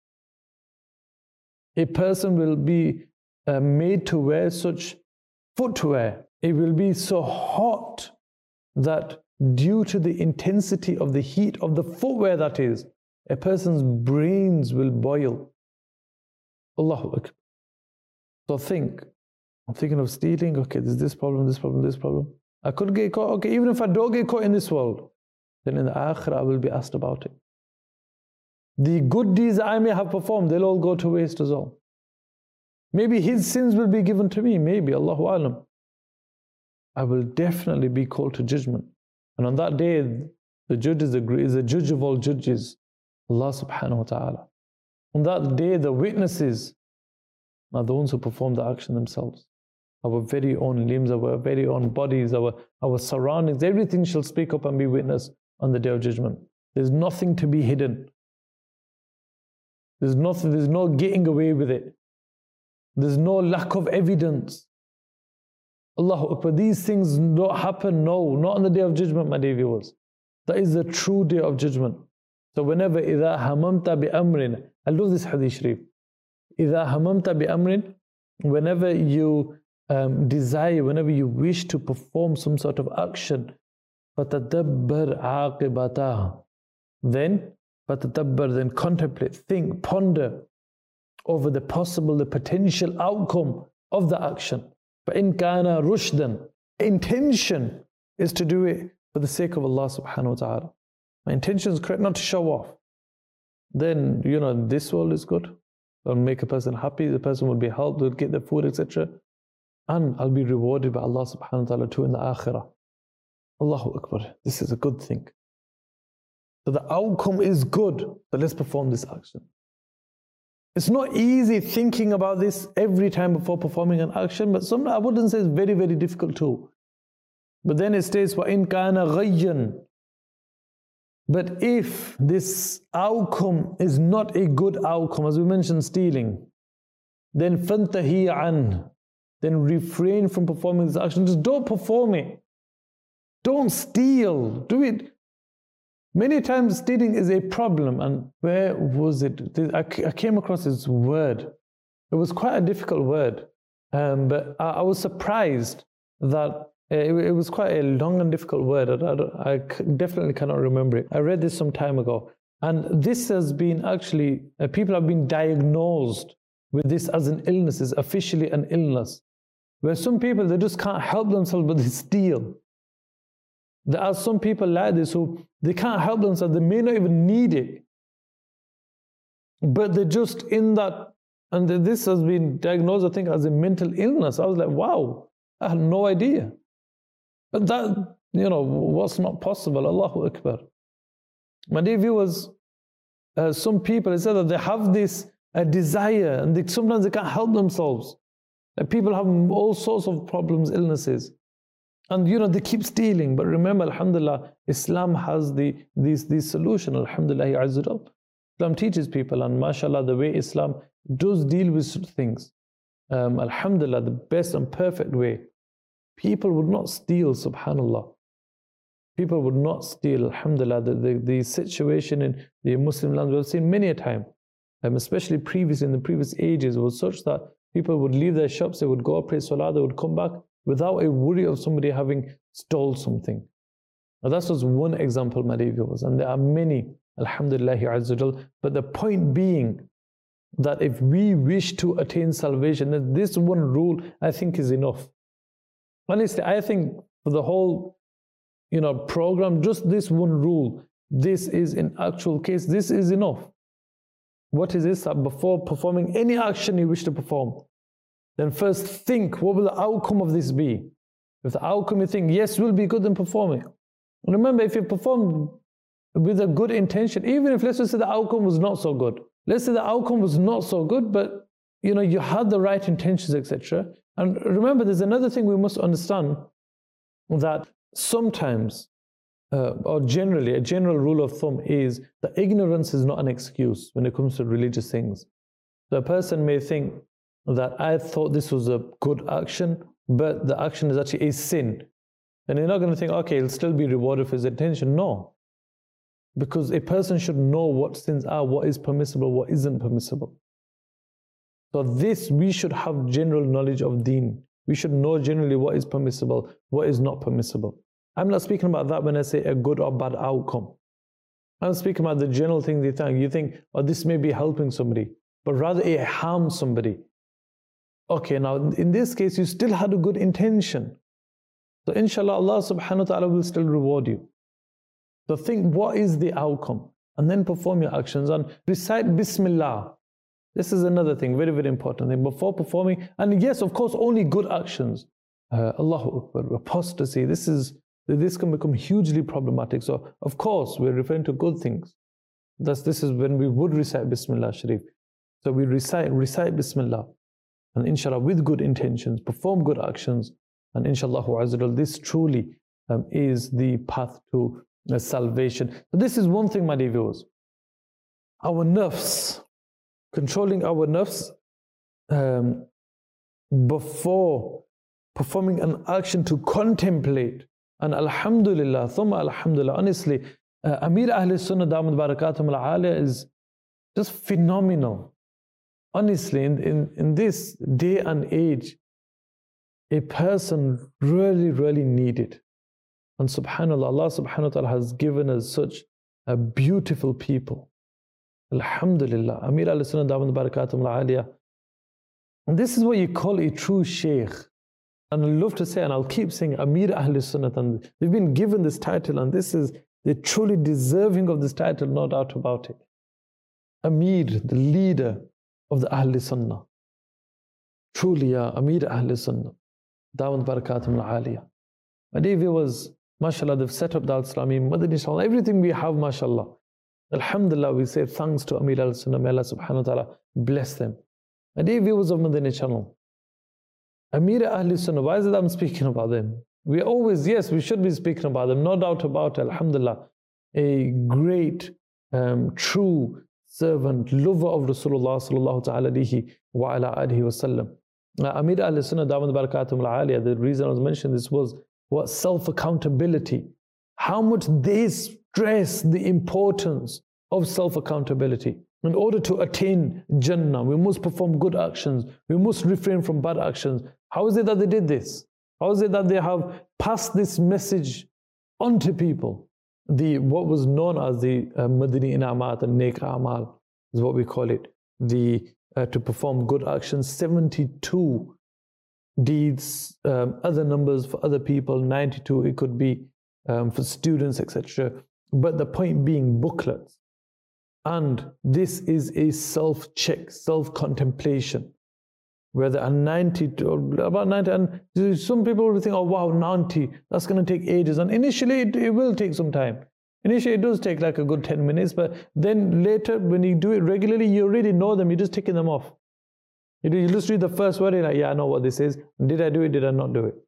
A person will be uh, made to wear such footwear. It will be so hot that due to the intensity of the heat of the footwear that is, a person's brains will boil. Allahu Akbar. So think, I'm thinking of stealing, okay, there's this problem, this problem, this problem. I could get caught, okay, even if I don't get caught in this world, then in the Akhirah I will be asked about it. The good deeds I may have performed, they'll all go to waste as well. Maybe his sins will be given to me, maybe, Allahu Alam. I will definitely be called to judgment. And on that day, the judge is the, is the judge of all judges, Allah subhanahu wa ta'ala. On that day, the witnesses are the ones who perform the action themselves. Our very own limbs, our very own bodies, our, our surroundings, everything shall speak up and be witness on the Day of Judgment. There's nothing to be hidden. There's nothing, there's no getting away with it. There's no lack of evidence. Allahu Akbar. These things don't happen, no, not on the Day of Judgment, my dear viewers. That is the true Day of Judgment. So whenever إِذَا هَمَمْتَ بِأَمْرٍ, I love this hadith sharif. إِذَا هَمَمْتَ بِأَمْرٍ, whenever you um, desire, whenever you wish to perform some sort of action, فَتَدَبَّرْ عَاقِبَتَهُ, then فَتَدَبَّرْ, then contemplate, think, ponder over the possible, the potential outcome of the action. فَإِنْ كَانَ رُشْدًا. Intention is to do it for the sake of Allah subhanahu wa ta'ala. My intention is correct, not to show off. Then, you know, this world is good. It'll make a person happy, the person will be helped, will get the food, et cetera. And I'll be rewarded by Allah subhanahu wa ta'ala too in the akhirah. Allahu Akbar. This is a good thing. So the outcome is good, but let's perform this action. It's not easy thinking about this every time before performing an action, but some, I wouldn't say it's very, very difficult too. But then it states, وَإِن كَانَ غَيًّا. But if this outcome is not a good outcome, as we mentioned, stealing, then فَانْتَهِي عَنْهُ. Then refrain from performing this action. Just don't perform it. Don't steal. Do it. Many times stealing is a problem. And where was it? I came across this word. It was quite a difficult word. Um, but I, I was surprised that it, it was quite a long and difficult word. I, I, I definitely cannot remember it. I read this some time ago. And this has been actually, uh, people have been diagnosed with this as an illness, is officially an illness. Where some people, they just can't help themselves but they steal. There are some people like this who they can't help themselves, they may not even need it. But they're just in that, and this has been diagnosed, I think, as a mental illness. I was like, wow, I had no idea. But that, you know, was not possible. Allahu Akbar. My dear viewers, uh, some people, they said that they have this uh, desire and they, sometimes they can't help themselves. People have all sorts of problems, illnesses. And you know, they keep stealing. But remember, alhamdulillah, Islam has the these these solution. Alhamdulillah, Islam teaches people, and mashallah, the way Islam does deal with things. Um, alhamdulillah, the best and perfect way. People would not steal, subhanallah. People would not steal, alhamdulillah. The, the, the situation in the Muslim lands, we've seen many a time, um, especially previous in the previous ages, was such that people would leave their shops, they would go up, pray salah, they would come back without a worry of somebody having stole something. Now that's just one example, my dear viewers, and there are many, alhamdulillah, azzawajal. But the point being that if we wish to attain salvation, then this one rule, I think, is enough. Honestly, I think for the whole, you know, program, just this one rule, this is in actual case, this is enough. What is this? That before performing any action you wish to perform, then first think, what will the outcome of this be? If the outcome you think, yes, will be good, then perform it. And remember, if you perform with a good intention, even if let's just say the outcome was not so good, let's say the outcome was not so good, but you know, you had the right intentions, et cetera. And remember, there's another thing we must understand, that sometimes, uh, or generally, a general rule of thumb is that ignorance is not an excuse when it comes to religious things. So a person may think that I thought this was a good action, but the action is actually a sin. And you're not going to think, okay, he'll still be rewarded for his intention. No. Because a person should know what sins are, what is permissible, what isn't permissible. So this, we should have general knowledge of deen. We should know generally what is permissible, what is not permissible. I'm not speaking about that when I say a good or bad outcome. I'm speaking about the general things you think. You think, oh, this may be helping somebody, but rather it harms somebody. Okay, now in this case, you still had a good intention. So inshallah, Allah subhanahu wa ta'ala will still reward you. So think, what is the outcome? And then perform your actions and recite Bismillah. This is another thing, very, very important thing. Before performing, and yes, of course, only good actions. Uh, Allahu Akbar, apostasy, this is, this can become hugely problematic. So, of course, we're referring to good things. Thus, this is when we would recite Bismillah Sharif. So we recite, recite Bismillah. And inshallah, with good intentions, perform good actions. And inshallah, this truly um, is the path to uh, salvation. So this is one thing, my dear viewers. Our nafs, controlling our nafs um, before performing an action to contemplate. And alhamdulillah, thumma alhamdulillah, honestly, uh, Amir Ahl Sunnah Damad Barakatum Al-Aliyah is just phenomenal. Honestly, in, in, in this day and age, a person really, really needed. And subhanAllah, Allah subhanahu wa ta'ala has given us such a beautiful people. Alhamdulillah. Amir al-Sunnah Damad Barakatum Al-Aliyah. And this is what you call a true shaykh. And I love to say, and I'll keep saying, Amir Ahl Sunnah, and they've been given this title, and this is, they're truly deserving of this title, no doubt about it. Amir, the leader of the Ahl Sunnah. Truly, ya Amir Ahl Sunnah. Dawat Barakatum al-Aliyah. My dear viewers, mashallah, they've set up the Al-Islami, Madani Channel, everything we have, mashallah. Alhamdulillah, we say thanks to Amir Ahl Sunnah, may Allah subhanahu wa ta'ala bless them. My dear viewers of Madani Channel, Amir Ahl Sunnah, why is it I'm speaking about them? We always, yes, we should be speaking about them, no doubt about it, alhamdulillah. A great, um, true servant, lover of Rasulullah sallallahu ta'ala alayhi wa ala alihi wa sallam. Uh, Amir Ahl Sunnah, Dawat Barakatum al-Aliyah, the reason I was mentioning this was what self-accountability. How much they stress the importance of self-accountability. In order to attain Jannah, we must perform good actions. We must refrain from bad actions. How is it that they did this? How is it that they have passed this message on to people? The what was known as the uh, Madani Inamat and Nek Amal is what we call it. The uh, to perform good actions, seventy-two deeds, um, other numbers for other people, ninety-two it could be um, for students, et cetera. But the point being booklets. And this is a self-check, self-contemplation. Where there are ninety, or about ninety, and some people will think, oh wow, ninety, that's going to take ages. And initially it, it will take some time. Initially it does take like a good ten minutes, but then later when you do it regularly, you already know them, you're just ticking them off. You, do, you just read the first word, you're like, yeah, I know what this is. Did I do it, did I not do it?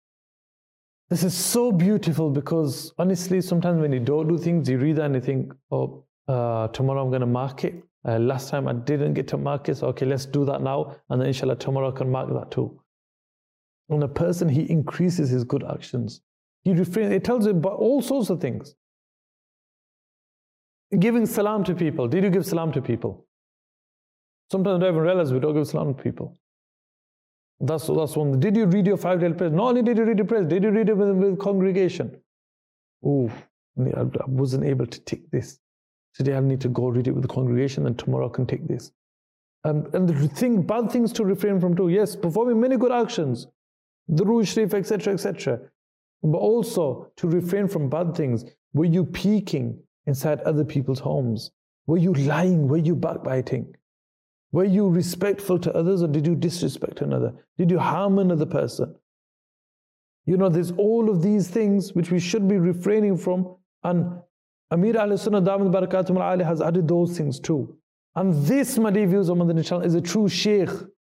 This is so beautiful because honestly, sometimes when you don't do things, you read that and you think, oh, uh, tomorrow I'm going to mark it. Uh, last time I didn't get to mark it, so okay, let's do that now, and then inshallah tomorrow I can mark that too. When a person, he increases his good actions. He refrains, it tells you about all sorts of things. Giving salam to people. Did you give salam to people? Sometimes I don't even realize we don't give salam to people. That's, that's one. Did you read your five daily prayers? Not only did you read your prayers, did you read it with, with congregation? Oh, I wasn't able to tick this. Today I need to go read it with the congregation, and tomorrow I can take this. Um, and the thing, bad things to refrain from too. Yes, performing many good actions, Durood Sharif, et cetera, et cetera. But also to refrain from bad things. Were you peeking inside other people's homes? Were you lying? Were you backbiting? Were you respectful to others, or did you disrespect another? Did you harm another person? You know, there's all of these things which we should be refraining from, and Amir Ahl Sunnah Dawat Barakatum al-Aliyah has added those things too. And this, my dear viewers of Madani Channel, is a true sheikh.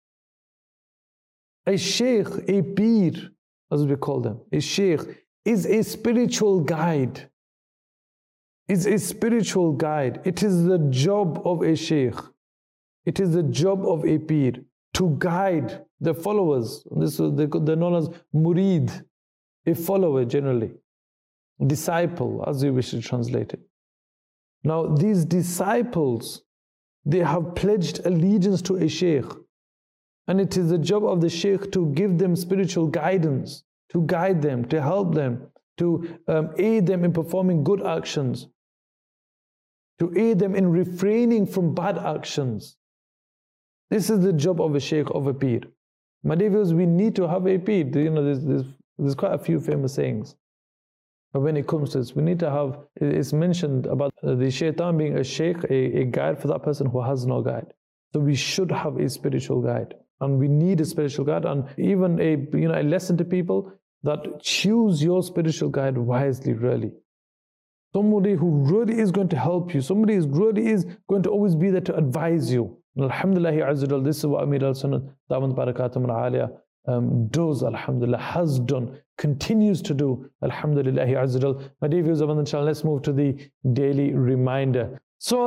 A sheikh, a peer, as we call them, a sheikh, is a spiritual guide. Is a spiritual guide. It is the job of a sheikh. It is the job of a peer to guide the followers. This is, they're known as murid, a follower generally. Disciple, as we wish to translate it. Now, these disciples, they have pledged allegiance to a sheikh. And it is the job of the sheikh to give them spiritual guidance, to guide them, to help them, to um, aid them in performing good actions, to aid them in refraining from bad actions. This is the job of a sheikh, of a peer. My dear viewers, we need to have a peer. You know, there's, there's, there's quite a few famous sayings. But when it comes to this, we need to have, it's mentioned about the shaitan being a sheikh, a, a guide for that person who has no guide. So we should have a spiritual guide. And we need a spiritual guide, and even a, you know, a lesson to people that choose your spiritual guide wisely, really. Somebody who really is going to help you, somebody who really is going to always be there to advise you. Alhamdulillah, Azza, this is what Amir Ahl Sunnah Dawat Barakatum al-Aliyah um, does, alhamdulillah, has done, continues to do, alhamdulillah, Azza. My dear viewers of the channel, let's move to the daily reminder.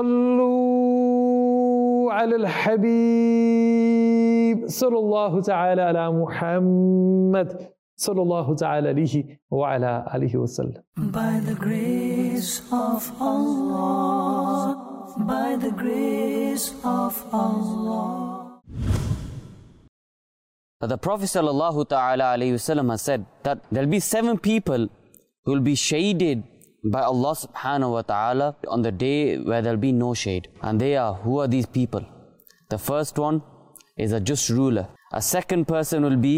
Sallu ala al-Habib, sallallahu ta'ala ala Muhammad, sallallahu ta'ala alihi wa ala alihi wa sallam. By the grace of Allah, by the grace of Allah. The Prophet sallallahu ta'ala alayhi wasallam has said that there will be seven people who will be shaded by Allah subhanahu wa ta'ala on the day where there will be no shade. And they are, who are these people? The first one is a just ruler. A second person will be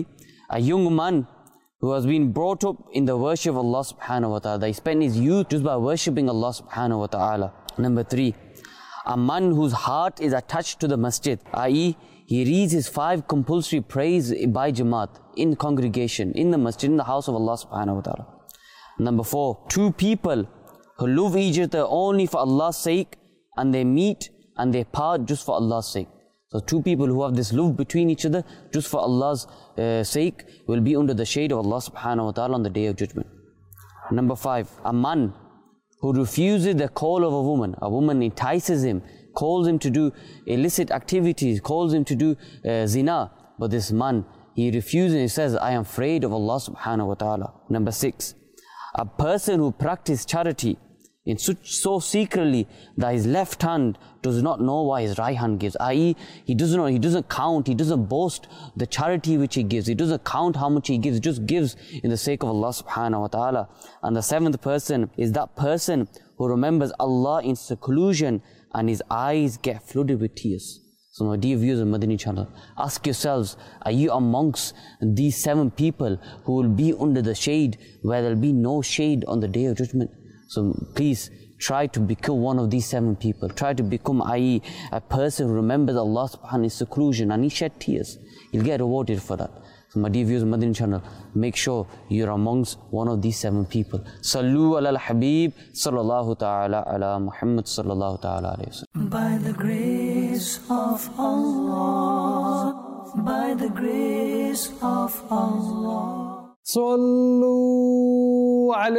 A young man who has been brought up in the worship of Allah subhanahu wa ta'ala. He spent his youth just by worshipping Allah subhanahu wa ta'ala. Number three, a man whose heart is attached to the masjid, that is, he reads his five compulsory prayers by Jamaat, in congregation, in the masjid, in the house of Allah subhanahu wa ta'ala. Number four, two people who love each other only for Allah's sake, and they meet and they part just for Allah's sake. So two people who have this love between each other just for Allah's uh, sake will be under the shade of Allah subhanahu wa ta'ala on the Day of Judgment. Number five, a man who refuses the call of a woman. A woman entices him, calls him to do illicit activities, calls him to do uh, zina. But this man, he refuses and he says, I am afraid of Allah subhanahu wa ta'ala. Number six, a person who practices charity in such, so secretly that his left hand does not know what his right hand gives, that is, he doesn't know, he doesn't count, he doesn't boast the charity which he gives, he doesn't count how much he gives, he just gives in the sake of Allah subhanahu wa ta'ala. And the seventh person is that person who remembers Allah in seclusion and his eyes get flooded with tears. So my dear viewers of Madani channel, ask yourselves, are you amongst these seven people who will be under the shade where there will be no shade on the Day of Judgment? So please try to become one of these seven people. Try to become, that is, a person who remembers Allah subhanahu wa ta'ala in seclusion and he shed tears. You'll get rewarded for that. So my dear viewers of Madani channel, make sure you're amongst one of these seven people. Sallu ala al-Habib sallallahu ta'ala ala Muhammad sallallahu ta'ala alayhi wa sallam. By the grace of Allah, by the grace of Allah. Sallu ala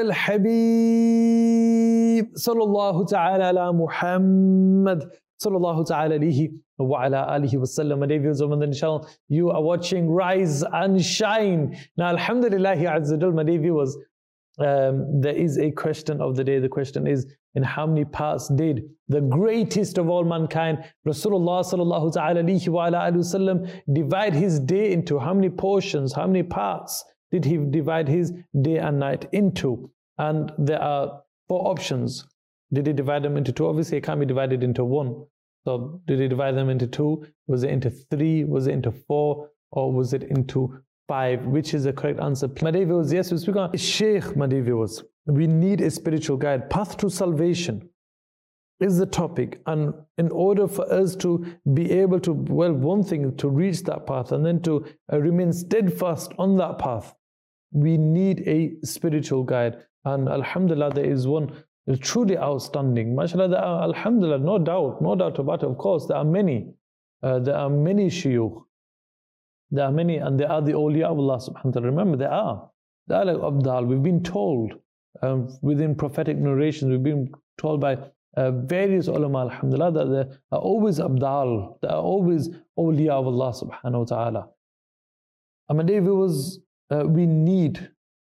al-Habib sallallahu ta'ala ala Muhammad sallallahu ta'ala alayhi wa ala alihi wa sallam. My dear viewers of Madani channel, you are watching Rise and Shine. Now, alhamdulillah, azza wa jal, my dear viewers, um, there is a question of the day. The question is, in how many parts did the greatest of all mankind, Rasulullah sallallahu ta'ala alayhi wa ala alihi wa sallam, divide his day into? How many portions, how many parts did he divide his day and night into? And there are four options. Did he divide them into two? Obviously, it can't be divided into one. So did he divide them into two? Was it into three? Was it into four? Or was it into five? Which is the correct answer? My dear viewers, yes, we speak on Shaykh, my dear viewers. We need a spiritual guide. Path to salvation is the topic. And in order for us to be able to, well, one thing, to reach that path and then to uh, remain steadfast on that path, we need a spiritual guide. And alhamdulillah, there is one truly outstanding. MashaAllah, there are, alhamdulillah, no doubt, no doubt about it. Of course, there are many. Uh, there are many shuyukh. There are many, and there are the awliya of Allah subhanahu wa ta'ala. Remember, there are. There are like Abdal. We've been told um, within prophetic narrations, we've been told by uh, various ulama, alhamdulillah, that there are always Abdal. There are always awliya of Allah subhanahu wa ta'ala. And my dear viewers, uh, we need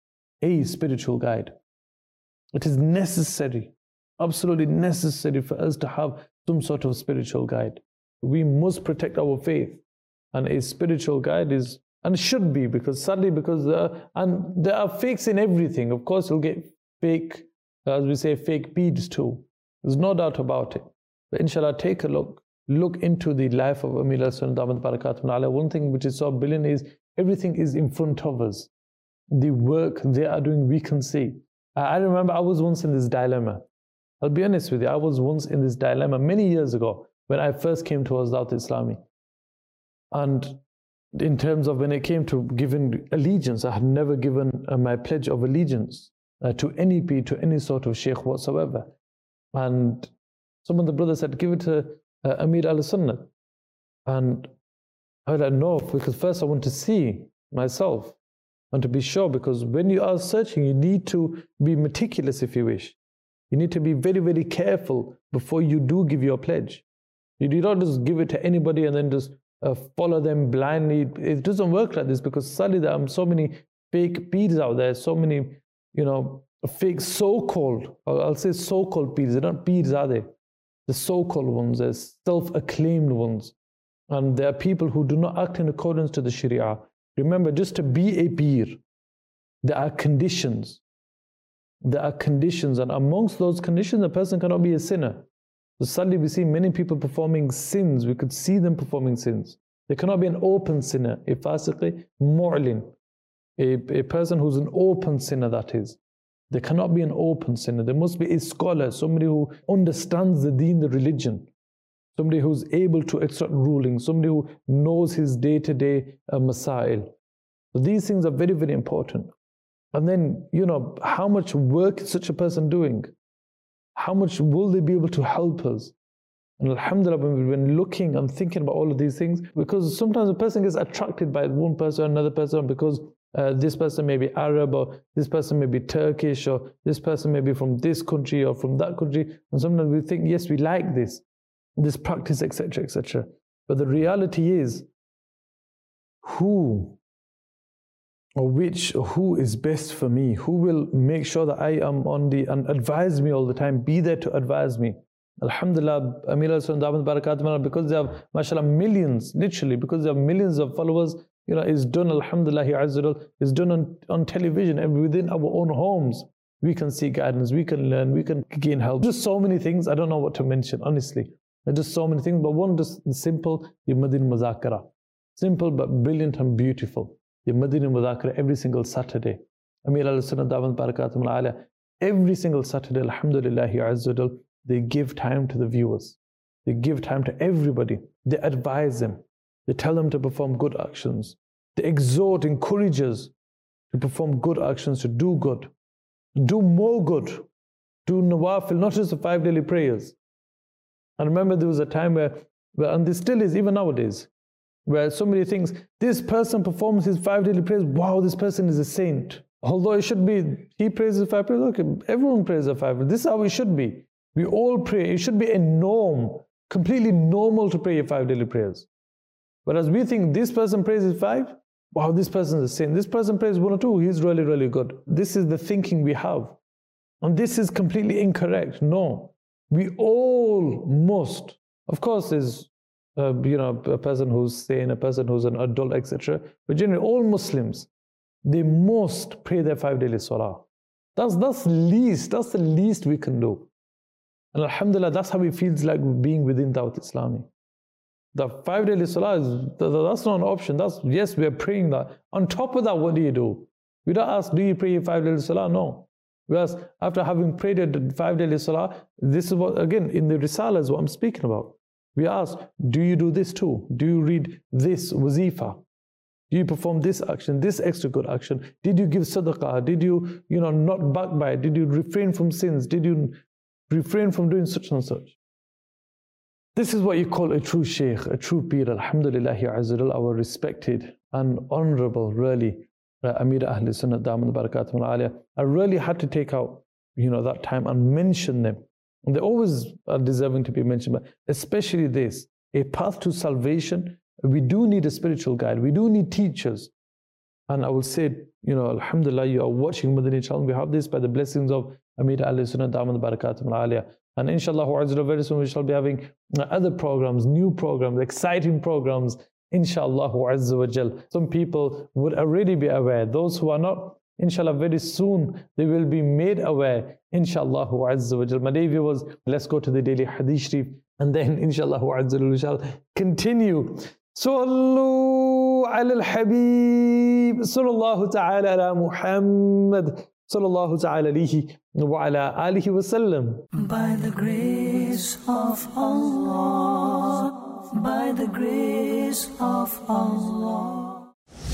a spiritual guide. It is necessary, absolutely necessary for us to have some sort of spiritual guide. We must protect our faith, and a spiritual guide is, and should be, because sadly, because there are, and there are fakes in everything. Of course, you'll get fake, as we say, fake beads too. There's no doubt about it. But inshallah, take a look, look into the life of Amir al-Sunnah Barakatuh. One thing which is so brilliant is everything is in front of us. The work they are doing, we can see. I remember I was once in this dilemma. I'll be honest with you, I was once in this dilemma many years ago when I first came towards Dawat Islami. And in terms of when it came to giving allegiance, I had never given uh, my pledge of allegiance uh, to any P, to any sort of sheikh whatsoever. And some of the brothers said, give it to uh, Amir al-Sunnah. And I was like, no, because first I want to see myself. And to be sure, because when you are searching, you need to be meticulous, if you wish. You need to be very, very careful before you do give your pledge. You do not just give it to anybody and then just uh, follow them blindly. It doesn't work like this, because sadly there are so many fake beads out there, so many, you know, fake so-called, I'll say so-called beads. They're not beads, are they? The so-called ones, they're self-acclaimed ones. And there are people who do not act in accordance to the Sharia. Remember, just to be a peer, there are conditions. There are conditions, and amongst those conditions, a person cannot be a sinner. So sadly, we see many people performing sins. We could see them performing sins. They cannot be an open sinner, a fasiqi, mu'lin. A, a person who's an open sinner, that is. There cannot be an open sinner. There must be a scholar, somebody who understands the deen, the religion, somebody who's able to extract rulings, somebody who knows his day-to-day uh, masail. So these things are very, very important. And then, you know, how much work is such a person doing? How much will they be able to help us? And alhamdulillah, when we've been looking and thinking about all of these things, because sometimes a person gets attracted by one person or another person because uh, this person may be Arab, or this person may be Turkish, or this person may be from this country or from that country. And sometimes we think, yes, we like this, this practice, et cetera, et cetera. But the reality is, who or which, or who is best for me? Who will make sure that I am on the, and advise me all the time, be there to advise me? Alhamdulillah, Amir al-Sunnah Damat Barakatuh, because they have, mashallah, millions, literally, because they have millions of followers, you know, it's done, alhamdulillah, it's done on, on television, and within our own homes. We can see guidance, we can learn, we can gain help. Just so many things, I don't know what to mention, honestly. There's just so many things, but one just simple, the Madina Muzakara. Simple but brilliant and beautiful. The Madina Muzakara every single Saturday. Amir al-Sunnah Damat Barakatuh, every single Saturday, alhamdulillah, Azzawajal, they give time to the viewers. They give time to everybody. They advise them. They tell them to perform good actions. They exhort, encourage us to perform good actions, to do good. Do more good. Do nawafil, not just the five daily prayers. And remember, there was a time where, where, and this still is, even nowadays, where somebody thinks, this person performs his five daily prayers, wow, this person is a saint. Although it should be, he prays his five prayers, okay, everyone prays the five. This is how it should be. We all pray. It should be a norm, completely normal to pray your five daily prayers. Whereas we think this person prays his five, wow, this person is a saint. This person prays one or two, he's really, really good. This is the thinking we have. And this is completely incorrect. No, we all must. Of course, there's uh, you know, a person who's sane, a person who's an adult, et cetera. But generally, all Muslims, they must pray their five daily salah. That's, that's least, that's the least we can do. And alhamdulillah, that's how it feels like being within Dawat Islami. The five daily salah, is, that's not an option. That's, yes, we are praying that. On top of that, what do you do? We don't ask, do you pray your five daily salah? No. We ask, after having prayed the five daily salah, this is what, again, in the Risala is what I'm speaking about. We ask, do you do this too? Do you read this wazifa? Do you perform this action, this extra good action? Did you give sadaqah? Did you, you know, not backbite? Did you refrain from sins? Did you refrain from doing such and such? This is what you call a true shaykh, a true peer. Alhamdulillah, Azzawajal, our respected and honorable, really, uh, Amir Ahl Sunnah Damat Barakatuh Aliyah. I really had to take out, you know, that time and mention them. And they always are deserving to be mentioned, but especially this, a path to salvation. We do need a spiritual guide. We do need teachers. And I will say, you know, alhamdulillah, you are watching Madani channel. We have this by the blessings of Amir Ahl Sunnah Damat Barakatuh Aliyah. And inshallah, very soon we shall be having other programs, new programs, exciting programs, inshallah azza wa jal. Some people would already be aware. Those who are not, inshallah, very soon they will be made aware, inshallah azza wa jal. My dear viewers, let's go to the daily hadith sharif, and then inshallah azza wa jal we shall continue. Sallu ala al-habib, sallallahu ta'ala ala Muhammad, sallallahu ta'ala alayhi wa ala alihi wa sallam. By the grace of Allah, by the grace of Allah.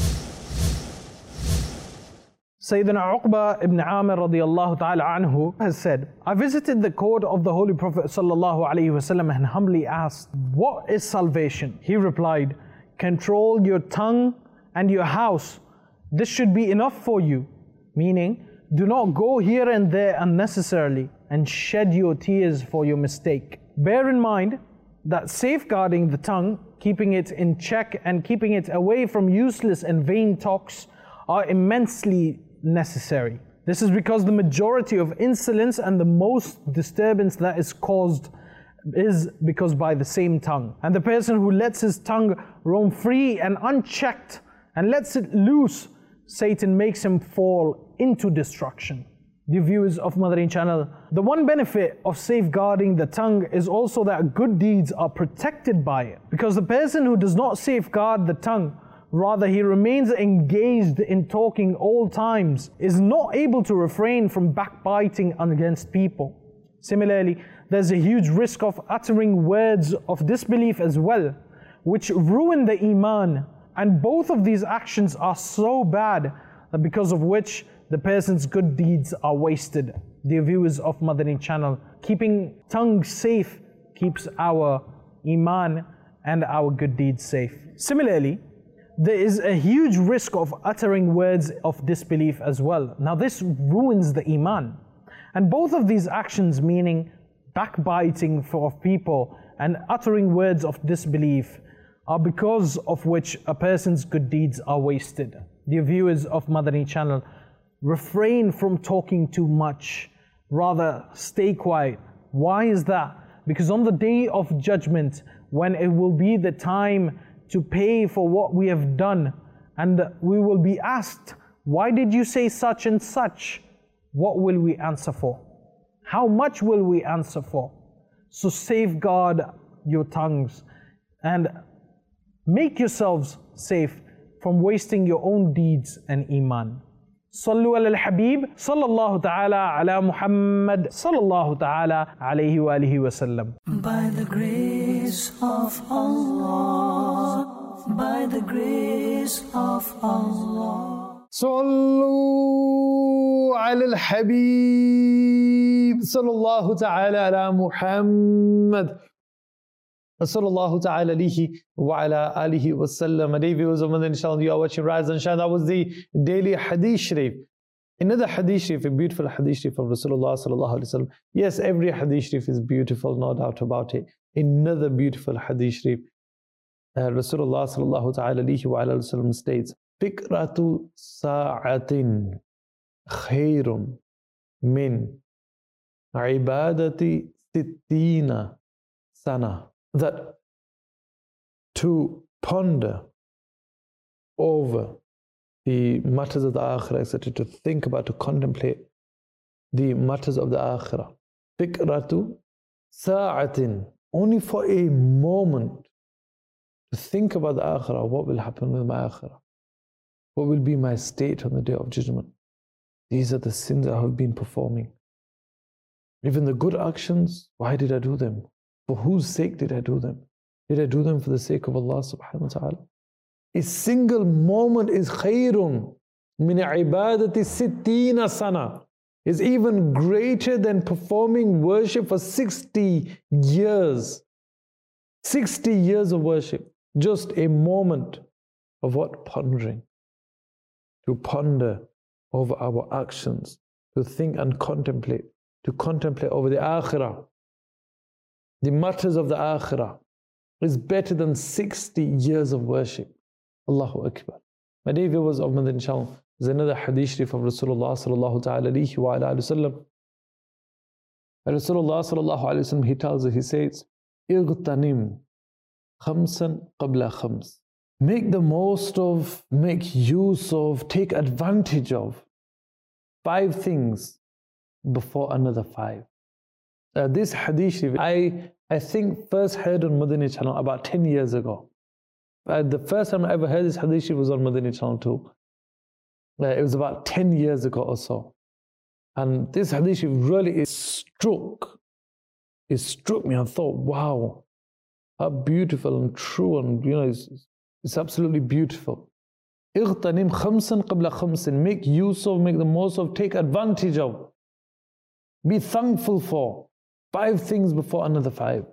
Sayyidina Uqba ibn Amir radiyallahu ta'ala anhu has said, I visited the court of the Holy Prophet sallallahu alayhi wasallam and humbly asked, what is salvation? He replied, control your tongue and your house. This should be enough for you. Meaning, do not go here and there unnecessarily and shed your tears for your mistake. Bear in mind that safeguarding the tongue, keeping it in check and keeping it away from useless and vain talks are immensely necessary. This is because the majority of insolence and the most disturbance that is caused is because by the same tongue. And the person who lets his tongue roam free and unchecked and lets it loose, Satan makes him fall into destruction. Dear viewers of Madani channel, the one benefit of safeguarding the tongue is also that good deeds are protected by it. Because the person who does not safeguard the tongue rather he remains engaged in talking all times, is not able to refrain from backbiting against people. Similarly, there's a huge risk of uttering words of disbelief as well, which ruin the iman. And both of these actions are so bad that because of which the person's good deeds are wasted. Dear viewers of Madani channel, keeping tongue safe keeps our iman and our good deeds safe. Similarly, there is a huge risk of uttering words of disbelief as well. Now this ruins the iman. And both of these actions, meaning backbiting for people and uttering words of disbelief, are because of which a person's good deeds are wasted. Dear viewers of Madani channel, refrain from talking too much. Rather, stay quiet. Why is that? Because on the day of judgment, when it will be the time to pay for what we have done, and we will be asked, why did you say such and such? What will we answer for? How much will we answer for? So safeguard your tongues and make yourselves safe from wasting your own deeds and iman. Sallu ala al-Habib, sallallahu ta'ala ala Muhammad, sallallahu ta'ala alayhi wa alihi wa sallam. By the grace of Allah, by the grace of Allah. Sallu ala al-Habib, sallallahu ta'ala ala Muhammad, sallallahu ta'ala alayhi wa ala alihi wa sallam. Dear viewers of Madani channel, you are watching Rise and Shine. That was the daily Hadith Sharif. Another Hadith Sharif, a beautiful Hadith Sharif from Rasulullah sallallahu alayhi wa sallam. Yes, every Hadith Sharif is beautiful, no doubt about it. Another beautiful Hadith Sharif. Uh, Rasulullah sallallahu ta'ala alayhi wa ala sallam states, Fikratu sa'atin khayrun min ibadati sittina sana. That to ponder over the matters of the akhirah, et cetera, to think about, to contemplate the matters of the akhirah. Fikratu sa'atin, only for a moment, to think about the akhirah. What will happen with my akhirah? What will be my state on the day of judgment? These are the sins I have been performing. Even the good actions, why did I do them? For whose sake did I do them? Did I do them for the sake of Allah subhanahu wa ta'ala? A single moment is khayrun min ibadati sittina sana, is even greater than performing worship for sixty years. sixty years of worship. Just a moment of what? Pondering. To ponder over our actions, to think and contemplate, to contemplate over the akhirah. The matters of the akhirah is better than sixty years of worship. Allahu Akbar. My dear viewers of Madani channel, there's another Hadith Sharif of Rasulullah sallallahu ta'ala alayhi wa ala sallam. Rasulullah sallallahu alayhi wa sallam, he tells us, he says, Ightanim khamsan qabla khams. Make the most of, make use of, take advantage of five things before another five. Uh, this Hadith Sharif, I, I think first heard on Madani channel about ten years ago. Uh, the first time I ever heard this Hadith Sharif was on Madani channel too. Uh, it was about ten years ago or so. And this Hadith Sharif really is struck. It struck me and thought, wow, how beautiful and true, and you know, it's, it's absolutely beautiful. Ightanim khamsan qabla khamsin. Make use of, make the most of, take advantage of. Be thankful for. Five things before another five.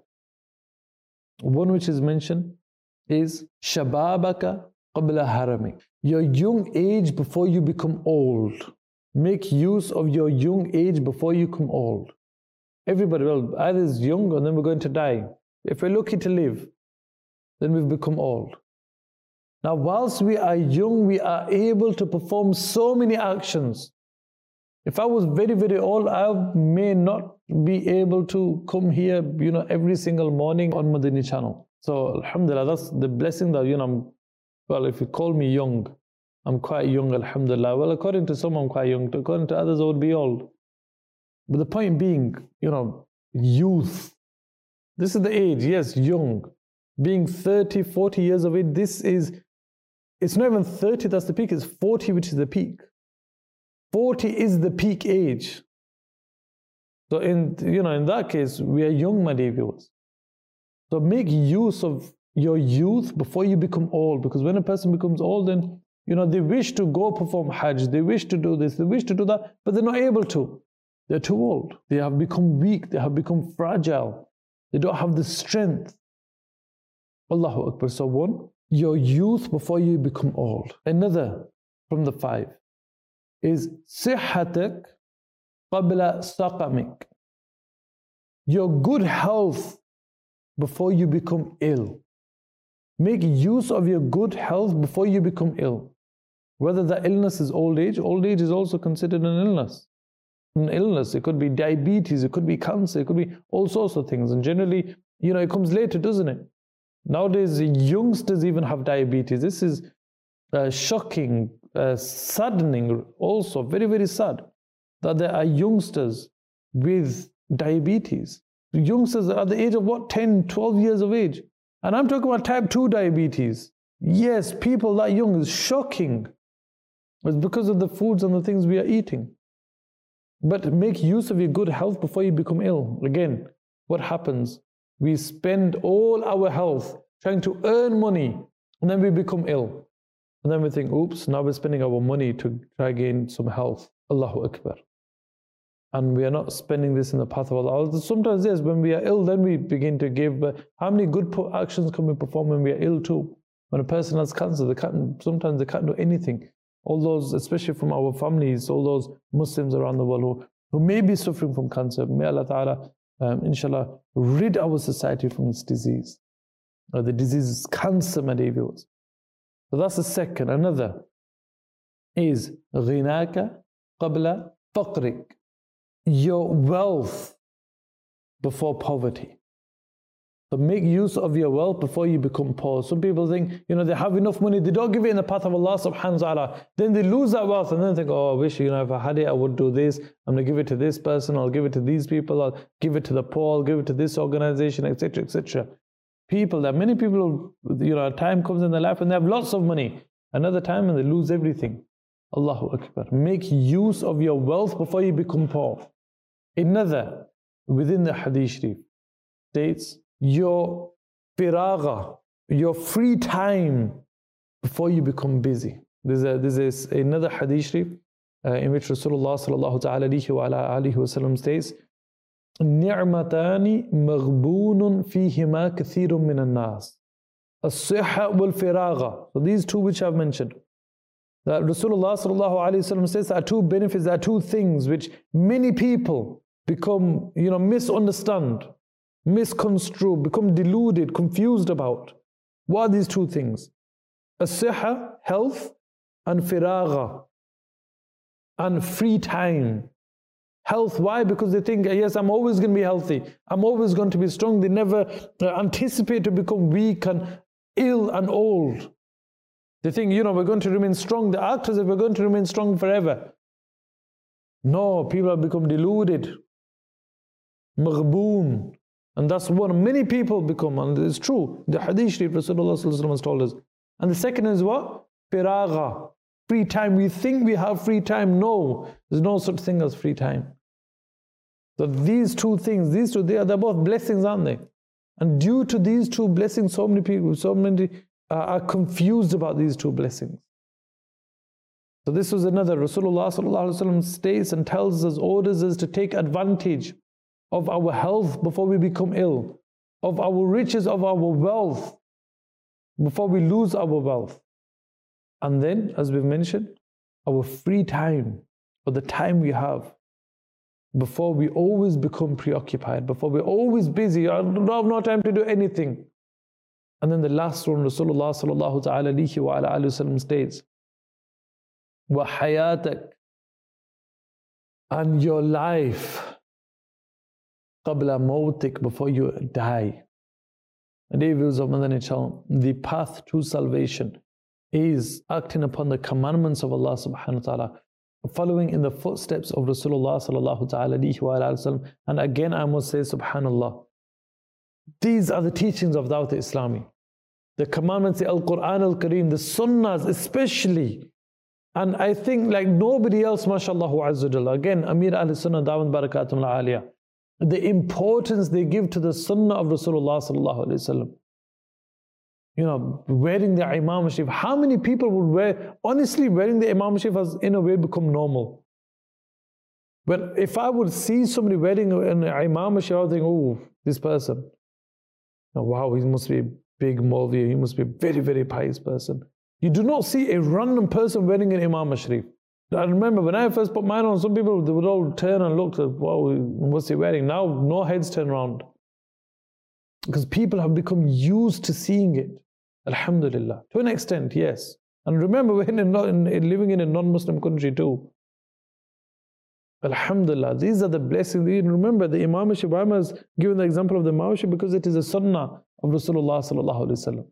One which is mentioned is Shababaka qabla haramik. Your young age before you become old. Make use of your young age before you become old. Everybody, well, either is young or then we're going to die. If we're lucky to live, then we've become old. Now, whilst we are young, we are able to perform so many actions. If I was very, very old, I may not be able to come here, you know, every single morning on Madani channel. So, alhamdulillah, that's the blessing that, you know, I'm, well, if you call me young, I'm quite young, alhamdulillah. Well, according to some, I'm quite young. According to others, I would be old. But the point being, you know, youth. This is the age, yes, young. Being thirty, forty years of age, this is it's not even thirty that's the peak, it's forty which is the peak. forty is the peak age. So in, you know, in that case, we are young, my dear viewers. So make use of your youth before you become old, because when a person becomes old, then, you know, they wish to go perform Hajj, they wish to do this, they wish to do that, but they're not able to. They're too old. They have become weak, they have become fragile. They don't have the strength. Allahu Akbar. So one, your youth before you become old. Another from the five is صحتك قبل سقمك. Your good health before you become ill. Make use of your good health before you become ill. Whether the illness is old age, old age is also considered an illness. An illness, it could be diabetes, it could be cancer, it could be all sorts of things. And generally, you know, it comes later, doesn't it? Nowadays, youngsters even have diabetes. This is uh, shocking, uh, saddening, also very, very sad that there are youngsters with diabetes. Youngsters are at the age of what, ten, twelve years of age. And I'm talking about type two diabetes. Yes, people that young is shocking. It's because of the foods and the things we are eating. But make use of your good health before you become ill. Again, what happens? We spend all our health trying to earn money, and then we become ill. And then we think, oops, now we're spending our money to try gain some health. Allahu Akbar. And we are not spending this in the path of Allah. Sometimes, yes, when we are ill, then we begin to give. But how many good actions can we perform when we are ill too? When a person has cancer, they can't, sometimes they can't do anything. All those, especially from our families, all those Muslims around the world who, who may be suffering from cancer, may Allah Ta'ala, um, inshallah, rid our society from this disease. Uh, the disease is cancer, my dear viewers. So that's the second. Another is غِنَاكَ قَبْلَ فَقْرِكَ. Your wealth before poverty. So make use of your wealth before you become poor. Some people think, you know, they have enough money, they don't give it in the path of Allah subhanahu wa ta'ala. Then they lose that wealth and then think, oh, I wish, you know, if I had it, I would do this. I'm going to give it to this person, I'll give it to these people, I'll give it to the poor, I'll give it to this organization, et cetera, et cetera. People, there are many people, you know, a time comes in their life and they have lots of money. Another time and they lose everything. Allahu Akbar. Make use of your wealth before you become poor. Another, within the Hadith Sharif, states, your firagha, your free time before you become busy. There's, a, there's a, another Hadith Sharif uh, in which Rasulullah sallallahu ta'ala alayhi wa ala alihi wa sallam states, نِعْمَتَانِ مَغْبُونٌ فِيهِمَا كَثِيرٌ مِّنَ النَّاسِ الصِّحَّةُ وَالْفِرَاغَةُ. So these two which I've mentioned, that Rasulullah sallallahu alayhi wa sallam says there are two benefits, there are two things which many people become, you know, misunderstand, misconstrue, become deluded, confused about. What are these two things? As-siha, health, and firagha, and free time. Health, why? Because they think, yes, I'm always going to be healthy, I'm always going to be strong. They never anticipate to become weak and ill and old. They think, you know, we're going to remain strong. The actors, if we're going to remain strong forever. No, people have become deluded. Maghboon. And that's what many people become. And it's true. The Hadith Sharif, Rasulullah sallallahu alaihi wasallam has told us. And the second is what? Firagha. Free time. We think we have free time. No, there's no such thing as free time. So these two things, these two, they are, they're both blessings, aren't they? And due to these two blessings, so many people, so many uh, are confused about these two blessings. So this was another. Rasulullah sallallahu alaihi wasallam states and tells us, orders us to take advantage of our health before we become ill, of our riches, of our wealth, before we lose our wealth. And then, as we've mentioned, our free time, or the time we have, before we always become preoccupied, before we're always busy, I don't have no time to do anything. And then the last one, Rasulullah sallallahu ta'ala alayhi wa ala alihi wa sallam states, wa hayatak, and your life, qabla mawtik, before you die. And dear viewers of Madani Channel, the path to salvation is acting upon the commandments of Allah subhanahu wa ta'ala, following in the footsteps of Rasulullah sallallahu ta'ala alayhi wa sallam. And again I must say, subhanallah, these are the teachings of Dawat Islami. the commandments, the Al-Quran Al-Kareem, the Sunnahs especially. And I think like nobody else, mashallah azza jalla. Again, Amir Ahl-Sunnah Dawud Barakatum Al-Aliyah. The importance they give to the Sunnah of Rasulullah sallallahu alayhi wa sallam. You know, wearing the Imam Sharif. How many people would wear, honestly, wearing the Imam Sharif has in a way become normal. But if I would see somebody wearing an Imam Sharif, I would think, oh, this person. Oh, wow, he must be a big Maulvi, he must be a very, very pious person. You do not see a random person wearing an Imam Sharif. I remember when I first put mine on, some people, they would all turn and look, wow, what's he wearing? Now, no heads turn around. Because people have become used to seeing it. Alhamdulillah. To an extent, yes. And remember, we're in a, in, living in a non-Muslim country too. Alhamdulillah. These are the blessings. Remember, the Imam Sharif has given the example of the Imam Sharif because it is a sunnah of Rasulullah sallallahu alaihi wasallam.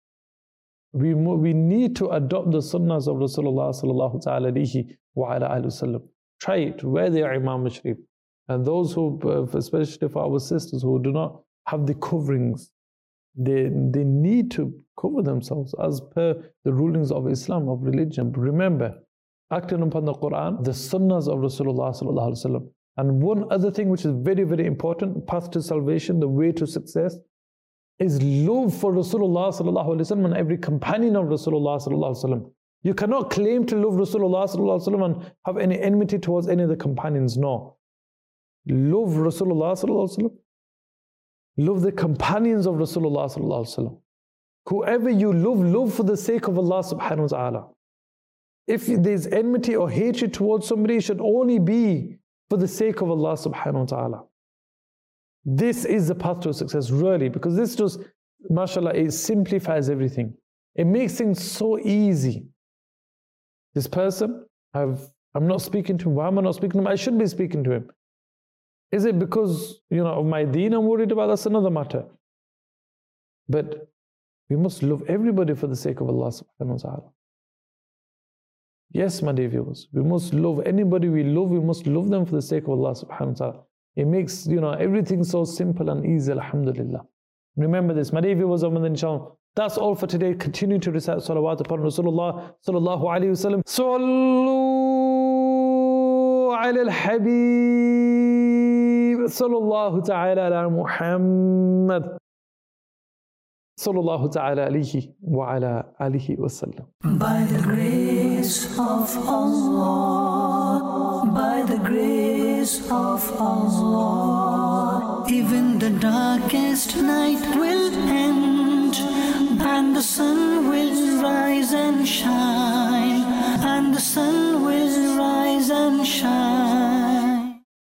We, we need to adopt the sunnahs of Rasulullah sallallahu alaihi wasallam. Try it. Wear the Imam Sharif. And those who, especially for our sisters who do not have the coverings, they, they need to cover themselves as per the rulings of Islam, of religion. Remember, acting upon the Quran, the sunnahs of Rasulullah sallallahu alaihi wasallam. And one other thing which is very, very important, path to salvation, the way to success, is love for Rasulullah sallallahu alaihi wasallam and every companion of Rasulullah sallallahu alaihi wasallam. You cannot claim to love Rasulullah sallallahu alaihi wasallam and have any enmity towards any of the companions. No. Love Rasulullah sallallahu alaihi wasallam. Love the companions of Rasulullah sallallahu alaihi wasallam. Whoever you love, love for the sake of Allah subhanahu wa ta'ala. If there's enmity or hatred towards somebody, it should only be for the sake of Allah subhanahu wa ta'ala. This is the path to success, really, because this just, mashallah, it simplifies everything. It makes things so easy. This person, I've, I'm not speaking to him. Why am I not speaking to him? I should be speaking to him. Is it because, you know, of my deen I'm worried about? That's another matter. But we must love everybody for the sake of Allah subhanahu wa ta'ala. Yes, my dear viewers, we must love anybody we love, we must love them for the sake of Allah subhanahu wa ta'ala. It makes, you know, everything so simple and easy, alhamdulillah. Remember this, my dear viewers, inshallah. That's all for today. Continue to recite salawat upon Rasulullah sallallahu alayhi wa sallam. Sallu ala al-habib sallallahu ta'ala ala Muhammad sallallahu ta'ala alayhi wa ala alihi wa sallam. By the grace of Allah, by the grace of Allah, even the darkest night will end, and the sun will rise and shine, and the sun will rise